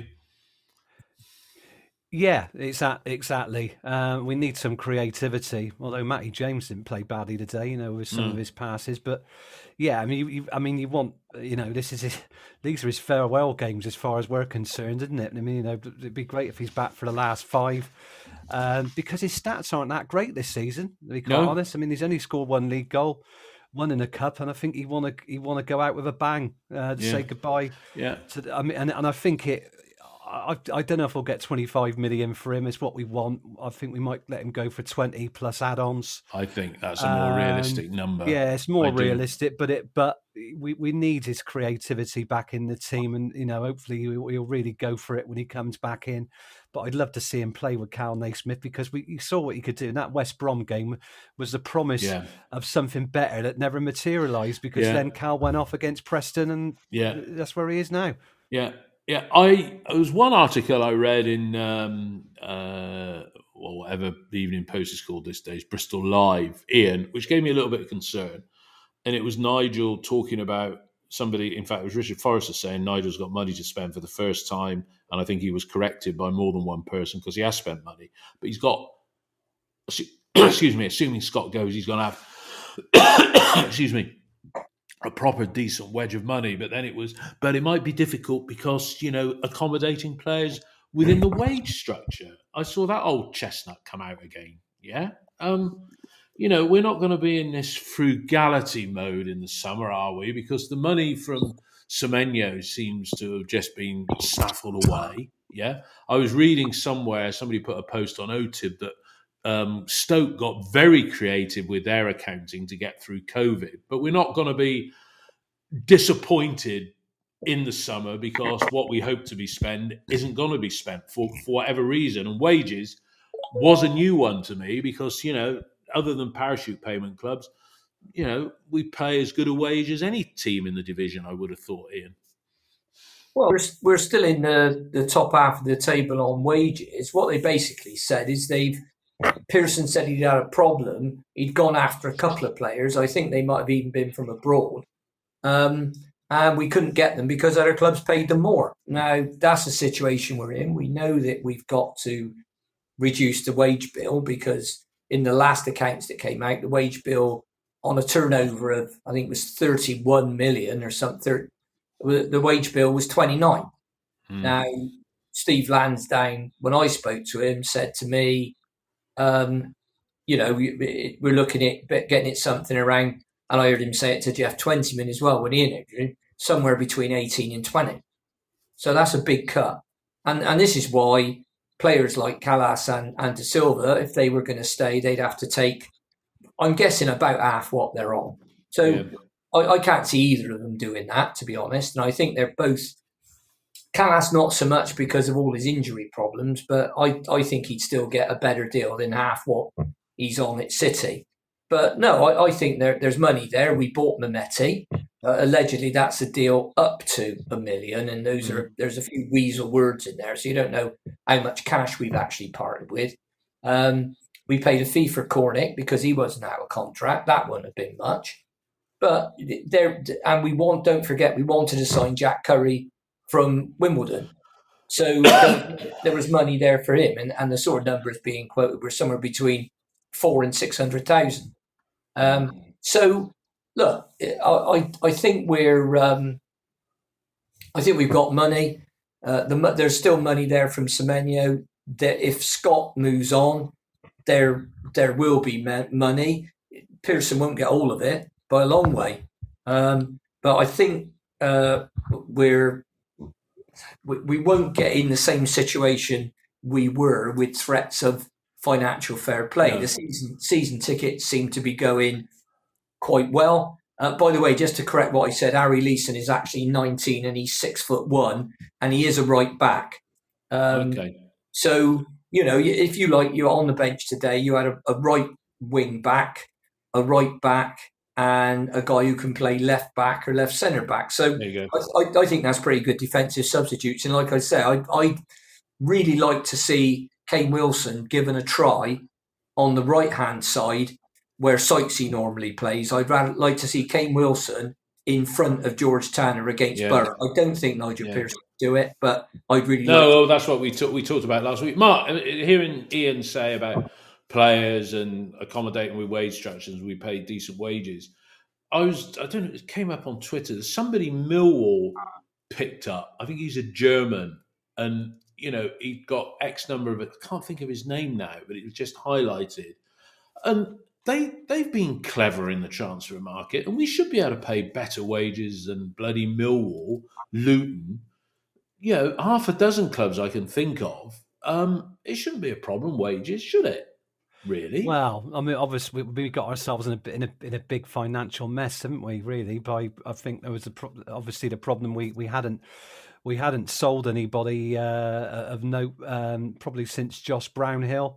[SPEAKER 3] Yeah, it's that, exactly. Uh, we need some creativity. Although Matty James didn't play badly today, you know, with some mm. of his passes. But yeah, I mean, you, you, I mean, you want, you know, this is his, these are his farewell games as far as we're concerned, isn't it? I mean, you know, it'd be great if he's back for the last five, um, because his stats aren't that great this season. To be quite no. honest, I mean, he's only scored one league goal, one in a cup, and I think he want to he want to go out with a bang uh, to yeah. say goodbye.
[SPEAKER 1] Yeah,
[SPEAKER 3] to, I mean, and, and I think it. I, I don't know if we'll get twenty-five million for him. It's what we want. I think we might let him go for twenty plus add-ons.
[SPEAKER 1] I think that's a more um, realistic number.
[SPEAKER 3] Yeah, it's more
[SPEAKER 1] I
[SPEAKER 3] realistic,
[SPEAKER 1] do.
[SPEAKER 3] but it but we, we need his creativity back in the team, and you know, hopefully he'll, he'll really go for it when he comes back in. But I'd love to see him play with Cal Naismith, because we you saw what he could do. And that West Brom game was the promise yeah. of something better that never materialised, because yeah. then Cal went off against Preston, and
[SPEAKER 1] yeah.
[SPEAKER 3] that's where he is now.
[SPEAKER 1] Yeah. Yeah, I there was one article I read in um, uh, well, whatever the Evening Post is called these days, Bristol Live, Ian, which gave me a little bit of concern. And it was Nigel talking about somebody, in fact, it was Richard Forrester saying Nigel's got money to spend for the first time, and I think he was corrected by more than one person because he has spent money. But he's got, excuse me, assuming Scott goes, he's going to have, excuse me, a proper decent wedge of money, but then it was, but it might be difficult because, you know, accommodating players within the wage structure. I saw that old chestnut come out again. Yeah. Um, you know, we're not going to be in this frugality mode in the summer, are we? Because the money from Semenyo seems to have just been snaffled away. Yeah. I was reading somewhere, somebody put a post on O T I B that Um, Stoke got very creative with their accounting to get through COVID, but we're not going to be disappointed in the summer because what we hope to be spent isn't going to be spent for, for whatever reason. And wages was a new one to me because, you know, other than parachute payment clubs, you know, we pay as good a wage as any team in the division, I would have thought, Ian.
[SPEAKER 2] Well, we're, we're still in the, the top half of the table on wages. What they basically said is they've, Pearson said he'd had a problem. He'd gone after a couple of players. I think they might have even been from abroad. Um, and we couldn't get them because other clubs paid them more. Now, that's the situation we're in. We know that we've got to reduce the wage bill because in the last accounts that came out, the wage bill on a turnover of, I think it was thirty-one million or something, the wage bill was twenty-nine. Mm. Now, Steve Lansdowne, when I spoke to him, said to me, um, you know, we, we're looking at getting it something around, and I heard him say it to Jeff Twentyman as well when he interviewed him, somewhere between eighteen and twenty. So that's a big cut. And and this is why players like Callas and, and De Silva, if they were going to stay, they'd have to take, I'm guessing, about half what they're on. So yeah. I, I can't see either of them doing that, to be honest. And I think they're both, Callas not so much because of all his injury problems, but I, I think he'd still get a better deal than half what he's on at City. But no, I, I think there, there's money there. We bought Mehmeti. Uh, allegedly, that's a deal up to a million, and those are there's a few weasel words in there, so you don't know how much cash we've actually parted with. Um, we paid a fee for Cornick because he wasn't out of contract. That wouldn't have been much. But there, and we want, don't forget, we wanted to sign Jack Curry from Wimbledon. So there, there was money there for him, and, and the sort of numbers being quoted were somewhere between four and six hundred thousand. Um, so look, I, I think we're, um, I think we've got money. Uh, the, there's still money there from Semenyo. That if Scott moves on, there there will be money. Pearson won't get all of it by a long way, um, but I think uh, we're we, we won't get in the same situation we were with threats of financial fair play. No. The season season tickets seem to be going quite well. Uh, by the way, just to correct what I said, Harry Leeson is actually nineteen and he's six foot one, and he is a right back. Um, okay. So, you know, if you like, you're on the bench today, you had a, a right wing back, a right back, and a guy who can play left back or left centre back. So I, I, I think that's pretty good defensive substitutes. And like I say, I I really like to see Kane Wilson given a try on the right-hand side where Sykesy normally plays. I'd rather like to see Kane Wilson in front of George Tanner against yeah. Borough. I don't think Nigel yeah. Pearson would do it, but I'd really
[SPEAKER 1] no,
[SPEAKER 2] like
[SPEAKER 1] well, that's what we, talk, we talked about last week. Mark, hearing Ian say about players and accommodating with wage structures, we pay decent wages. I was, I don't know, it came up on Twitter. Somebody Millwall picked up. I think he's a German, and you know, he got X number of it. I can't think of his name now, but it was just highlighted. And they, they've been clever in the transfer market, and we should be able to pay better wages than bloody Millwall, Luton. You know, half a dozen clubs I can think of. Um, it shouldn't be a problem, wages, should it? Really?
[SPEAKER 3] Well, I mean, obviously, we, we got ourselves in a, in a in a big financial mess, haven't we? Really, by I think there was a pro- obviously the problem we, we hadn't we hadn't sold anybody uh, of note um, probably since Josh Brownhill,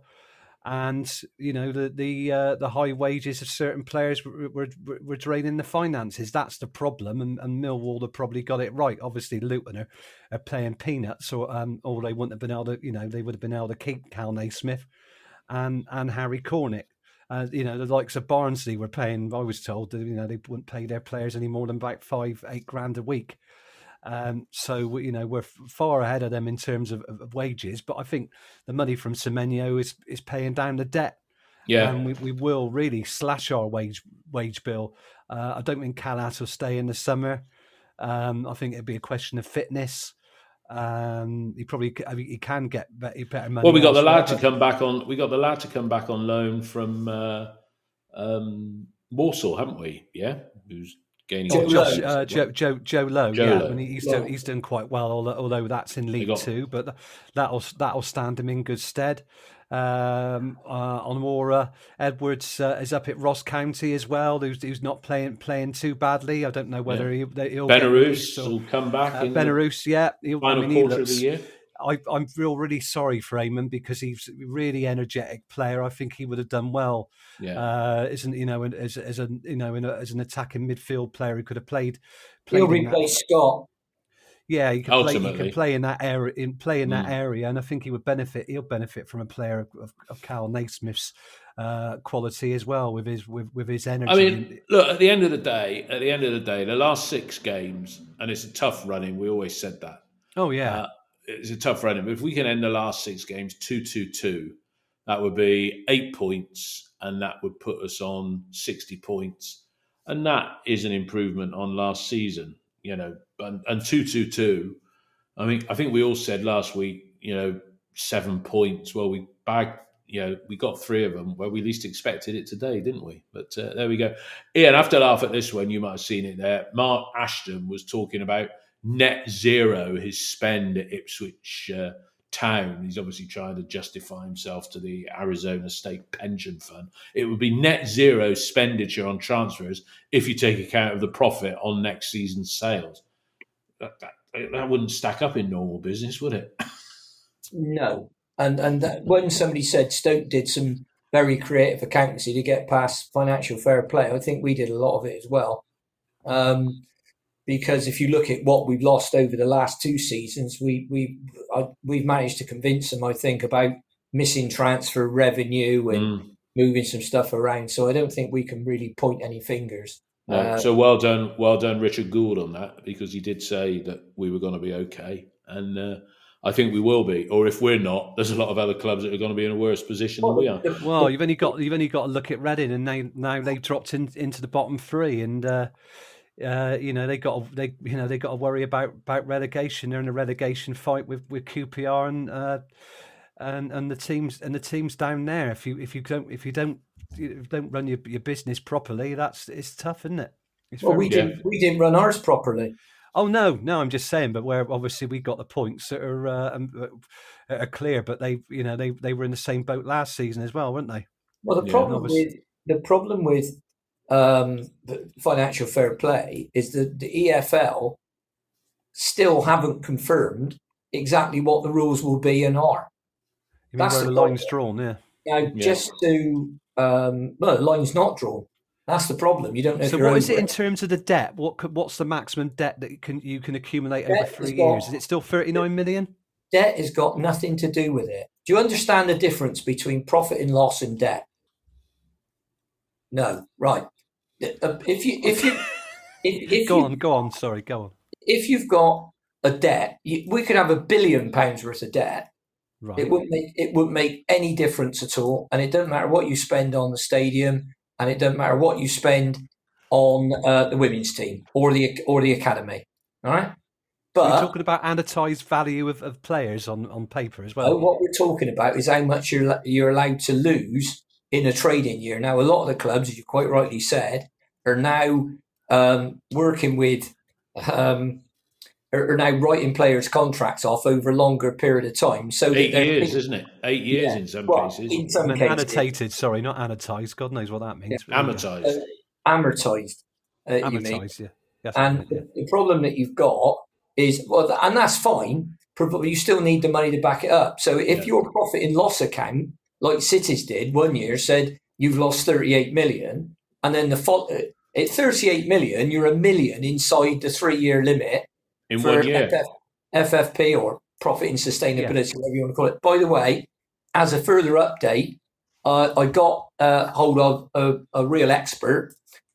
[SPEAKER 3] and you know the the uh, the high wages of certain players were, were, were draining the finances. That's the problem, and, and Millwall have probably got it right. Obviously, Luton are, are playing peanuts, or um, or they wouldn't have been able to, you know, they would have been able to keep Cal Naismith and and Harry Cornick. Uh, you know, the likes of Barnsley were paying, I was told, that, you know, they wouldn't pay their players any more than about five, eight grand a week. Um, so, you know, we're far ahead of them in terms of, of wages. But I think the money from Semenyo is, is paying down the debt. Yeah. And we, we will really slash our wage wage bill. Uh, I don't think Callas will stay in the summer. Um, I think it'd be a question of fitness. Um, he probably I mean, he can get better money.
[SPEAKER 1] Well, we got the lad to come back on. We got the lad to come back on loan from uh, um, Warsaw, haven't we? Yeah, who's gaining.
[SPEAKER 3] Oh, Josh, uh, Joe, Joe Joe Lowe. Joe yeah, Lowe. I mean, he's Lowe. Doing, he's doing quite well, although, although that's in League got, Two. But that'll that'll stand him in good stead. Um, uh, on Aura, Edwards uh, is up at Ross County as well. Who's, who's not playing playing too badly. I don't know whether yeah. he, he'll
[SPEAKER 1] Benarous will come back.
[SPEAKER 3] Uh, in Benarous, yeah,
[SPEAKER 1] he'll, final I mean, quarter looks, of the year.
[SPEAKER 3] I, I'm real really sorry for Eamon because he's a really energetic player. I think he would have done well.
[SPEAKER 1] Yeah,
[SPEAKER 3] uh, isn't you know as as a you know in a, as an attacking midfield player who could have played. played
[SPEAKER 2] He'll
[SPEAKER 3] in
[SPEAKER 2] replace
[SPEAKER 3] that.
[SPEAKER 2] Scott.
[SPEAKER 3] Yeah, he can
[SPEAKER 1] ultimately.
[SPEAKER 3] play. He can play in that area. In play in that
[SPEAKER 1] Mm.
[SPEAKER 3] area, and I think he would benefit. He'll benefit from a player of, of, of Cal Naismith's uh, quality as well, with his with, with his energy.
[SPEAKER 1] I mean, look, at the end of the day, at the end of the day, the last six games, and it's a tough running. We always said that.
[SPEAKER 3] Oh yeah,
[SPEAKER 1] uh, it's a tough running. But if we can end the last six games two two two, that would be eight points, and that would put us on sixty points, and that is an improvement on last season. You know, and, and two two two. I mean, I think we all said last week, you know, seven points. Well, we bagged, you know, we got three of them where we least expected it today, didn't we? But uh, there we go. Ian, I have to laugh at this one. You might have seen it there. Mark Ashton was talking about net zero, his spend at Ipswich uh, Town. He's obviously trying to justify himself to the Arizona State Pension Fund. It would be net zero expenditure on transfers if you take account of the profit on next season's sales. That, that, that wouldn't stack up in normal business, would it?
[SPEAKER 2] No. And and that, when somebody said Stoke did some very creative accountancy to get past financial fair play, I think we did a lot of it as well. Um, because if you look at what we've lost over the last two seasons, we we I, we've managed to convince them, I think, about missing transfer revenue and mm. moving some stuff around. So I don't think we can really point any fingers.
[SPEAKER 1] No.
[SPEAKER 2] Uh,
[SPEAKER 1] so well done, well done, Richard Gould, on that, because he did say that we were going to be okay, and uh, I think we will be. Or if we're not, there's a lot of other clubs that are going to be in a worse position
[SPEAKER 2] well,
[SPEAKER 1] than we are.
[SPEAKER 3] Well, you've only got you've only got to look at Reading, and they now they dropped in, into the bottom three, and uh, uh, you know they got they you know they got to worry about, about relegation. They're in a relegation fight with, with Q P R and uh, and and the teams and the teams down there. If you if you don't if you don't you don't run your, your business properly, that's it's tough, isn't it? It's
[SPEAKER 2] well, we didn't we didn't run ours properly.
[SPEAKER 3] Oh no, no, I'm just saying. But where obviously we got the points that are uh, are clear, but they you know they, they were in the same boat last season as well, weren't they?
[SPEAKER 2] Well, the
[SPEAKER 1] yeah,
[SPEAKER 2] problem with the problem with um, the financial fair play is that the E F L still haven't confirmed exactly what the rules will be and are.
[SPEAKER 3] You mean That's where the, the line's drawn, yeah.
[SPEAKER 2] Now, yeah. just to um, well, the line's not drawn. That's the problem. You don't know.
[SPEAKER 3] So,
[SPEAKER 2] if
[SPEAKER 3] what is it in terms of the debt? What could, what's the maximum debt that you can you can accumulate debt over three got, years? Is it still thirty-nine million?
[SPEAKER 2] Debt has got nothing to do with it. Do you understand the difference between profit and loss and debt? No, right. If you if you if, if
[SPEAKER 3] go
[SPEAKER 2] you,
[SPEAKER 3] on, go on. Sorry, go on.
[SPEAKER 2] If you've got a debt, you, we could have a billion pounds worth of debt.
[SPEAKER 3] Right.
[SPEAKER 2] It wouldn't make it wouldn't make any difference at all, and it doesn't matter what you spend on the stadium. And it doesn't matter what you spend on uh, the women's team or the or the academy, all right?
[SPEAKER 3] But we're talking about annotated value of, of players on, on paper as well.
[SPEAKER 2] Uh, what we're talking about is how much you're you're allowed to lose in a trading year. Now, a lot of the clubs, as you quite rightly said, are now um, working with um, are, are now writing players' contracts off over a longer period of time. So
[SPEAKER 1] eight
[SPEAKER 2] that
[SPEAKER 1] years, isn't it? Eight years yeah. in some well, cases.
[SPEAKER 2] In some
[SPEAKER 3] and
[SPEAKER 2] cases,
[SPEAKER 3] annotated. Sorry, not annotated. God knows what that means.
[SPEAKER 2] Yeah.
[SPEAKER 1] Amortized.
[SPEAKER 2] Uh, amortized. Uh,
[SPEAKER 3] amortized. Yeah. That's
[SPEAKER 2] and
[SPEAKER 3] meant, yeah.
[SPEAKER 2] the problem that you've got is well, and that's fine. You still need the money to back it up. So if yeah. your profit and loss account, like Cities did one year, said you've lost thirty-eight million, and then the at thirty-eight million, you're a million inside the three-year limit
[SPEAKER 1] in
[SPEAKER 2] for
[SPEAKER 1] one year.
[SPEAKER 2] F F, F F P or profit and sustainability, yeah. whatever you want to call it. By the way, as a further update, uh, I got uh, hold of a, a real expert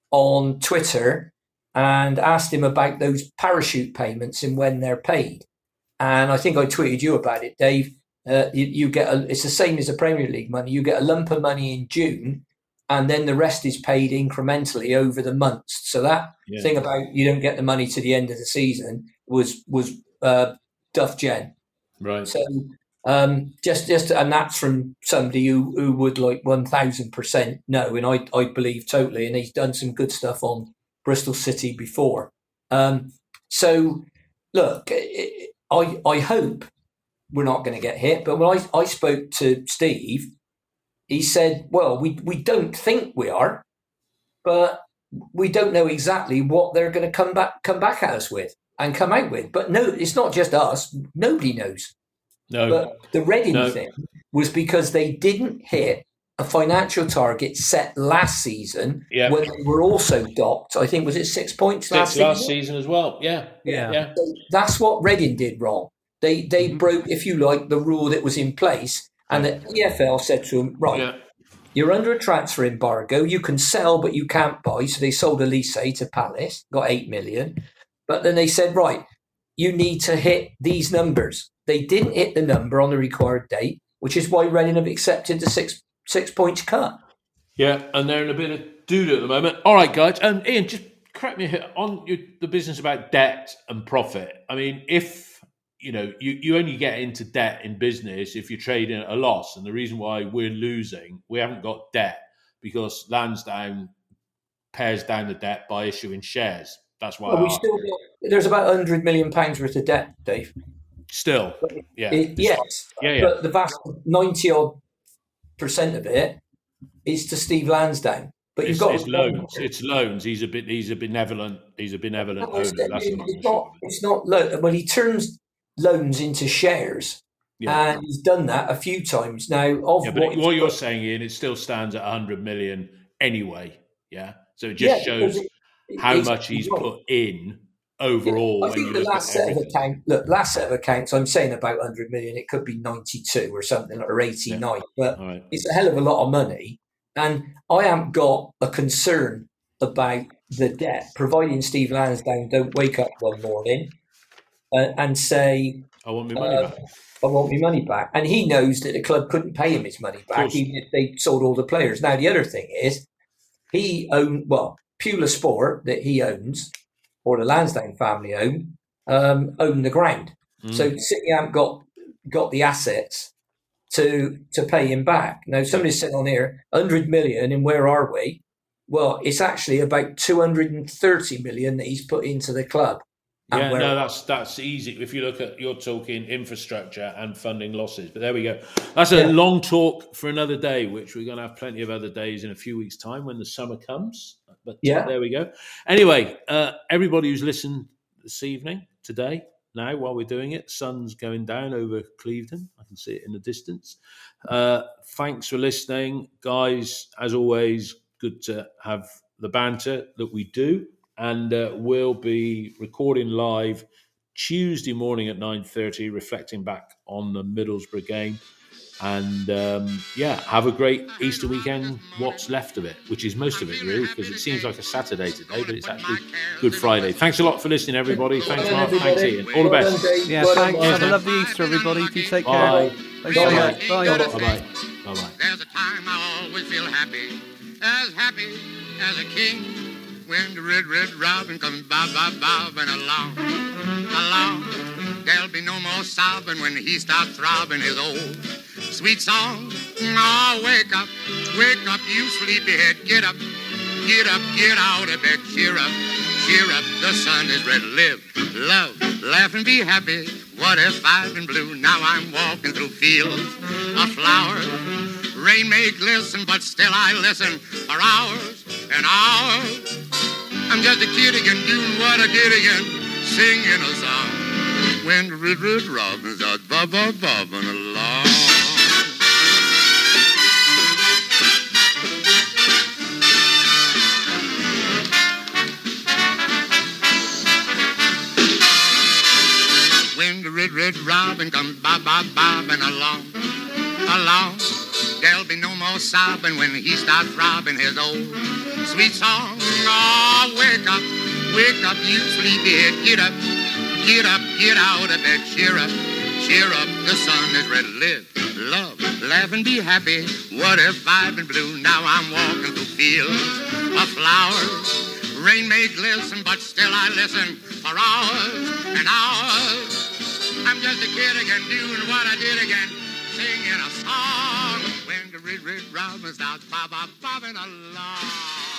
[SPEAKER 2] on Twitter and asked him about those parachute payments and when they're paid. And I think I tweeted you about it, Dave. Uh, you, you get a, it's the same as the Premier League money. You get a lump of money in June, and then the rest is paid incrementally over the months. So that yeah. thing about you don't get the money to the end of the season was was uh, Duff Gen.
[SPEAKER 1] Right.
[SPEAKER 2] So um, just just and that's from somebody who, who would like one thousand percent know, and I I believe totally. And he's done some good stuff on Bristol City before. Um, so look, it, I I hope we're not going to get hit. But when I, I spoke to Steve, he said, well, we, we don't think we are, but we don't know exactly what they're going to come back come back at us with and come out with. But no, it's not just us. Nobody knows.
[SPEAKER 1] No.
[SPEAKER 2] But the Reading
[SPEAKER 1] No.
[SPEAKER 2] thing was because they didn't hit a financial target set last season
[SPEAKER 1] Yep.
[SPEAKER 2] when they were also docked. I think, was it six points
[SPEAKER 1] Six
[SPEAKER 2] last,
[SPEAKER 1] last
[SPEAKER 2] season?
[SPEAKER 1] season as well. Yeah.
[SPEAKER 3] Yeah.
[SPEAKER 1] Yeah.
[SPEAKER 2] So that's what Reading did wrong. They they
[SPEAKER 3] Mhm.
[SPEAKER 2] broke, if you like, the rule that was in place. And the E F L said to them, right,
[SPEAKER 1] Yeah.
[SPEAKER 2] you're under a transfer embargo. You can sell, but you can't buy. So they sold Elise to Palace, got eight million. But then they said, right, you need to hit these numbers. They didn't hit the number on the required date, which is why Reading have accepted the six six points cut.
[SPEAKER 1] Yeah, and they're in a bit of doo-doo at the moment. All right, guys. Um, Ian, just correct me here on your, the business about debt and profit. I mean, if, you know, you, you only get into debt in business if you're trading at a loss. And the reason why we're losing, we haven't got debt because Lansdowne pares down the debt by issuing shares. That's why
[SPEAKER 2] Well, we
[SPEAKER 1] our-
[SPEAKER 2] still got, there's about one hundred million pounds worth of debt, Dave.
[SPEAKER 1] still, yeah.
[SPEAKER 2] It- yes,
[SPEAKER 1] Yeah, yeah.
[SPEAKER 2] but the vast ninety odd percent of it is to Steve Lansdowne. But you've
[SPEAKER 1] It's,
[SPEAKER 2] got
[SPEAKER 1] it's loans. It's loans. He's a bit. He's a benevolent. He's a benevolent
[SPEAKER 2] No,
[SPEAKER 1] owner.
[SPEAKER 2] it's,
[SPEAKER 1] That's the long
[SPEAKER 2] it's
[SPEAKER 1] and
[SPEAKER 2] not.
[SPEAKER 1] short of it.
[SPEAKER 2] It's not lo- Well, he turns loans into shares,
[SPEAKER 1] Yeah.
[SPEAKER 2] and he's done that a few times now. Of
[SPEAKER 1] Yeah,
[SPEAKER 2] what,
[SPEAKER 1] but
[SPEAKER 2] he's
[SPEAKER 1] what you're
[SPEAKER 2] got-
[SPEAKER 1] saying, Ian, it still stands at one hundred million anyway. Yeah, so it just
[SPEAKER 2] Yeah, because
[SPEAKER 1] shows
[SPEAKER 2] it-
[SPEAKER 1] how
[SPEAKER 2] it's-
[SPEAKER 1] much he's
[SPEAKER 2] right.
[SPEAKER 1] put in overall.
[SPEAKER 2] I
[SPEAKER 1] when
[SPEAKER 2] think
[SPEAKER 1] you
[SPEAKER 2] the
[SPEAKER 1] look
[SPEAKER 2] last
[SPEAKER 1] at
[SPEAKER 2] set of
[SPEAKER 1] everything.
[SPEAKER 2] accounts. Look, last set of accounts. I'm saying about one hundred million. It could be ninety-two or something, or eighty-nine. But
[SPEAKER 1] All right.
[SPEAKER 2] it's a hell of a lot of money, and I haven't got a concern about the debt, providing Steve Lansdowne don't wake up one morning and, and say,
[SPEAKER 1] I want my money
[SPEAKER 2] uh,
[SPEAKER 1] back.
[SPEAKER 2] I want my money back. And he knows that the club couldn't pay him his money back,
[SPEAKER 1] course.
[SPEAKER 2] even if they sold all the players. Now, the other thing is, he owned, well, Pula Sport that he owns, or the Lansdowne family own, um, own the ground.
[SPEAKER 1] Mm.
[SPEAKER 2] So City haven't got got the assets to to pay him back. Now, somebody's sitting on here, one hundred million, and where are we? Well, it's actually about two hundred thirty million that he's put into the club. And
[SPEAKER 1] Yeah,
[SPEAKER 2] where-
[SPEAKER 1] no, that's that's easy. If you look at, you're talking infrastructure and funding losses. But there we go. That's a
[SPEAKER 2] Yeah.
[SPEAKER 1] long talk for another day, which we're going to have plenty of other days in a few weeks' time when the summer comes. But
[SPEAKER 2] Yeah.
[SPEAKER 1] there we go. Anyway, uh, everybody who's listened this evening, today, now while we're doing it, sun's going down over Clevedon. I can see it in the distance. Uh, thanks for listening, guys. As always, good to have the banter that we do. And uh, we'll be recording live Tuesday morning at nine thirty, reflecting back on the Middlesbrough game. And um, yeah, have a great Easter weekend, what's left of it, which is most of it really, because it seems like a Saturday today, but it's actually Good Friday. Thanks a lot for listening, everybody. Thanks,
[SPEAKER 2] Well
[SPEAKER 1] Mark.
[SPEAKER 2] done,
[SPEAKER 1] Thanks,
[SPEAKER 2] everybody.
[SPEAKER 1] Ian. All the
[SPEAKER 2] Well
[SPEAKER 1] best.
[SPEAKER 2] done, Dave.
[SPEAKER 3] Yeah,
[SPEAKER 2] Well done,
[SPEAKER 3] thanks.
[SPEAKER 2] Mark.
[SPEAKER 3] Have a lovely Easter, everybody. You take care.
[SPEAKER 1] Bye.
[SPEAKER 3] Stay
[SPEAKER 2] Bye.
[SPEAKER 3] safe. Bye.
[SPEAKER 1] Bye-bye. Bye-bye.
[SPEAKER 4] There's a time I always feel happy, as happy as a king, when the red, red robin comes bob, bob, bobbing along, along. There'll be no more sobbing when he starts throbbing his old sweet song. Oh, wake up, wake up, you sleepyhead, get up, get up, get out of bed, cheer up, cheer up, the sun is red, live, love, laugh and be happy. What if I've been blue? Now I'm walking through fields of flowers. Rain may glisten, but still I listen for hours and hours. I'm just a kid again, doing what I did again, singing a song. When the red, red robin's out bob-bob-bobbing along. When the red, red robin comes bob-bob-bobbing along, along. There'll be no more sobbing when he starts throbbing his old sweet song. Oh, wake up, wake up, you sleepyhead, get up, get up, get out of bed, cheer up, cheer up, the sun is red, live, love, laugh and be happy. What if I've been blue? Now I'm walking through fields of flowers. Rain may glisten, but still I listen for hours and hours. I'm just a kid again, doing what I did again, singing a song. When the red, red robin starts bob, bob, bobbing along.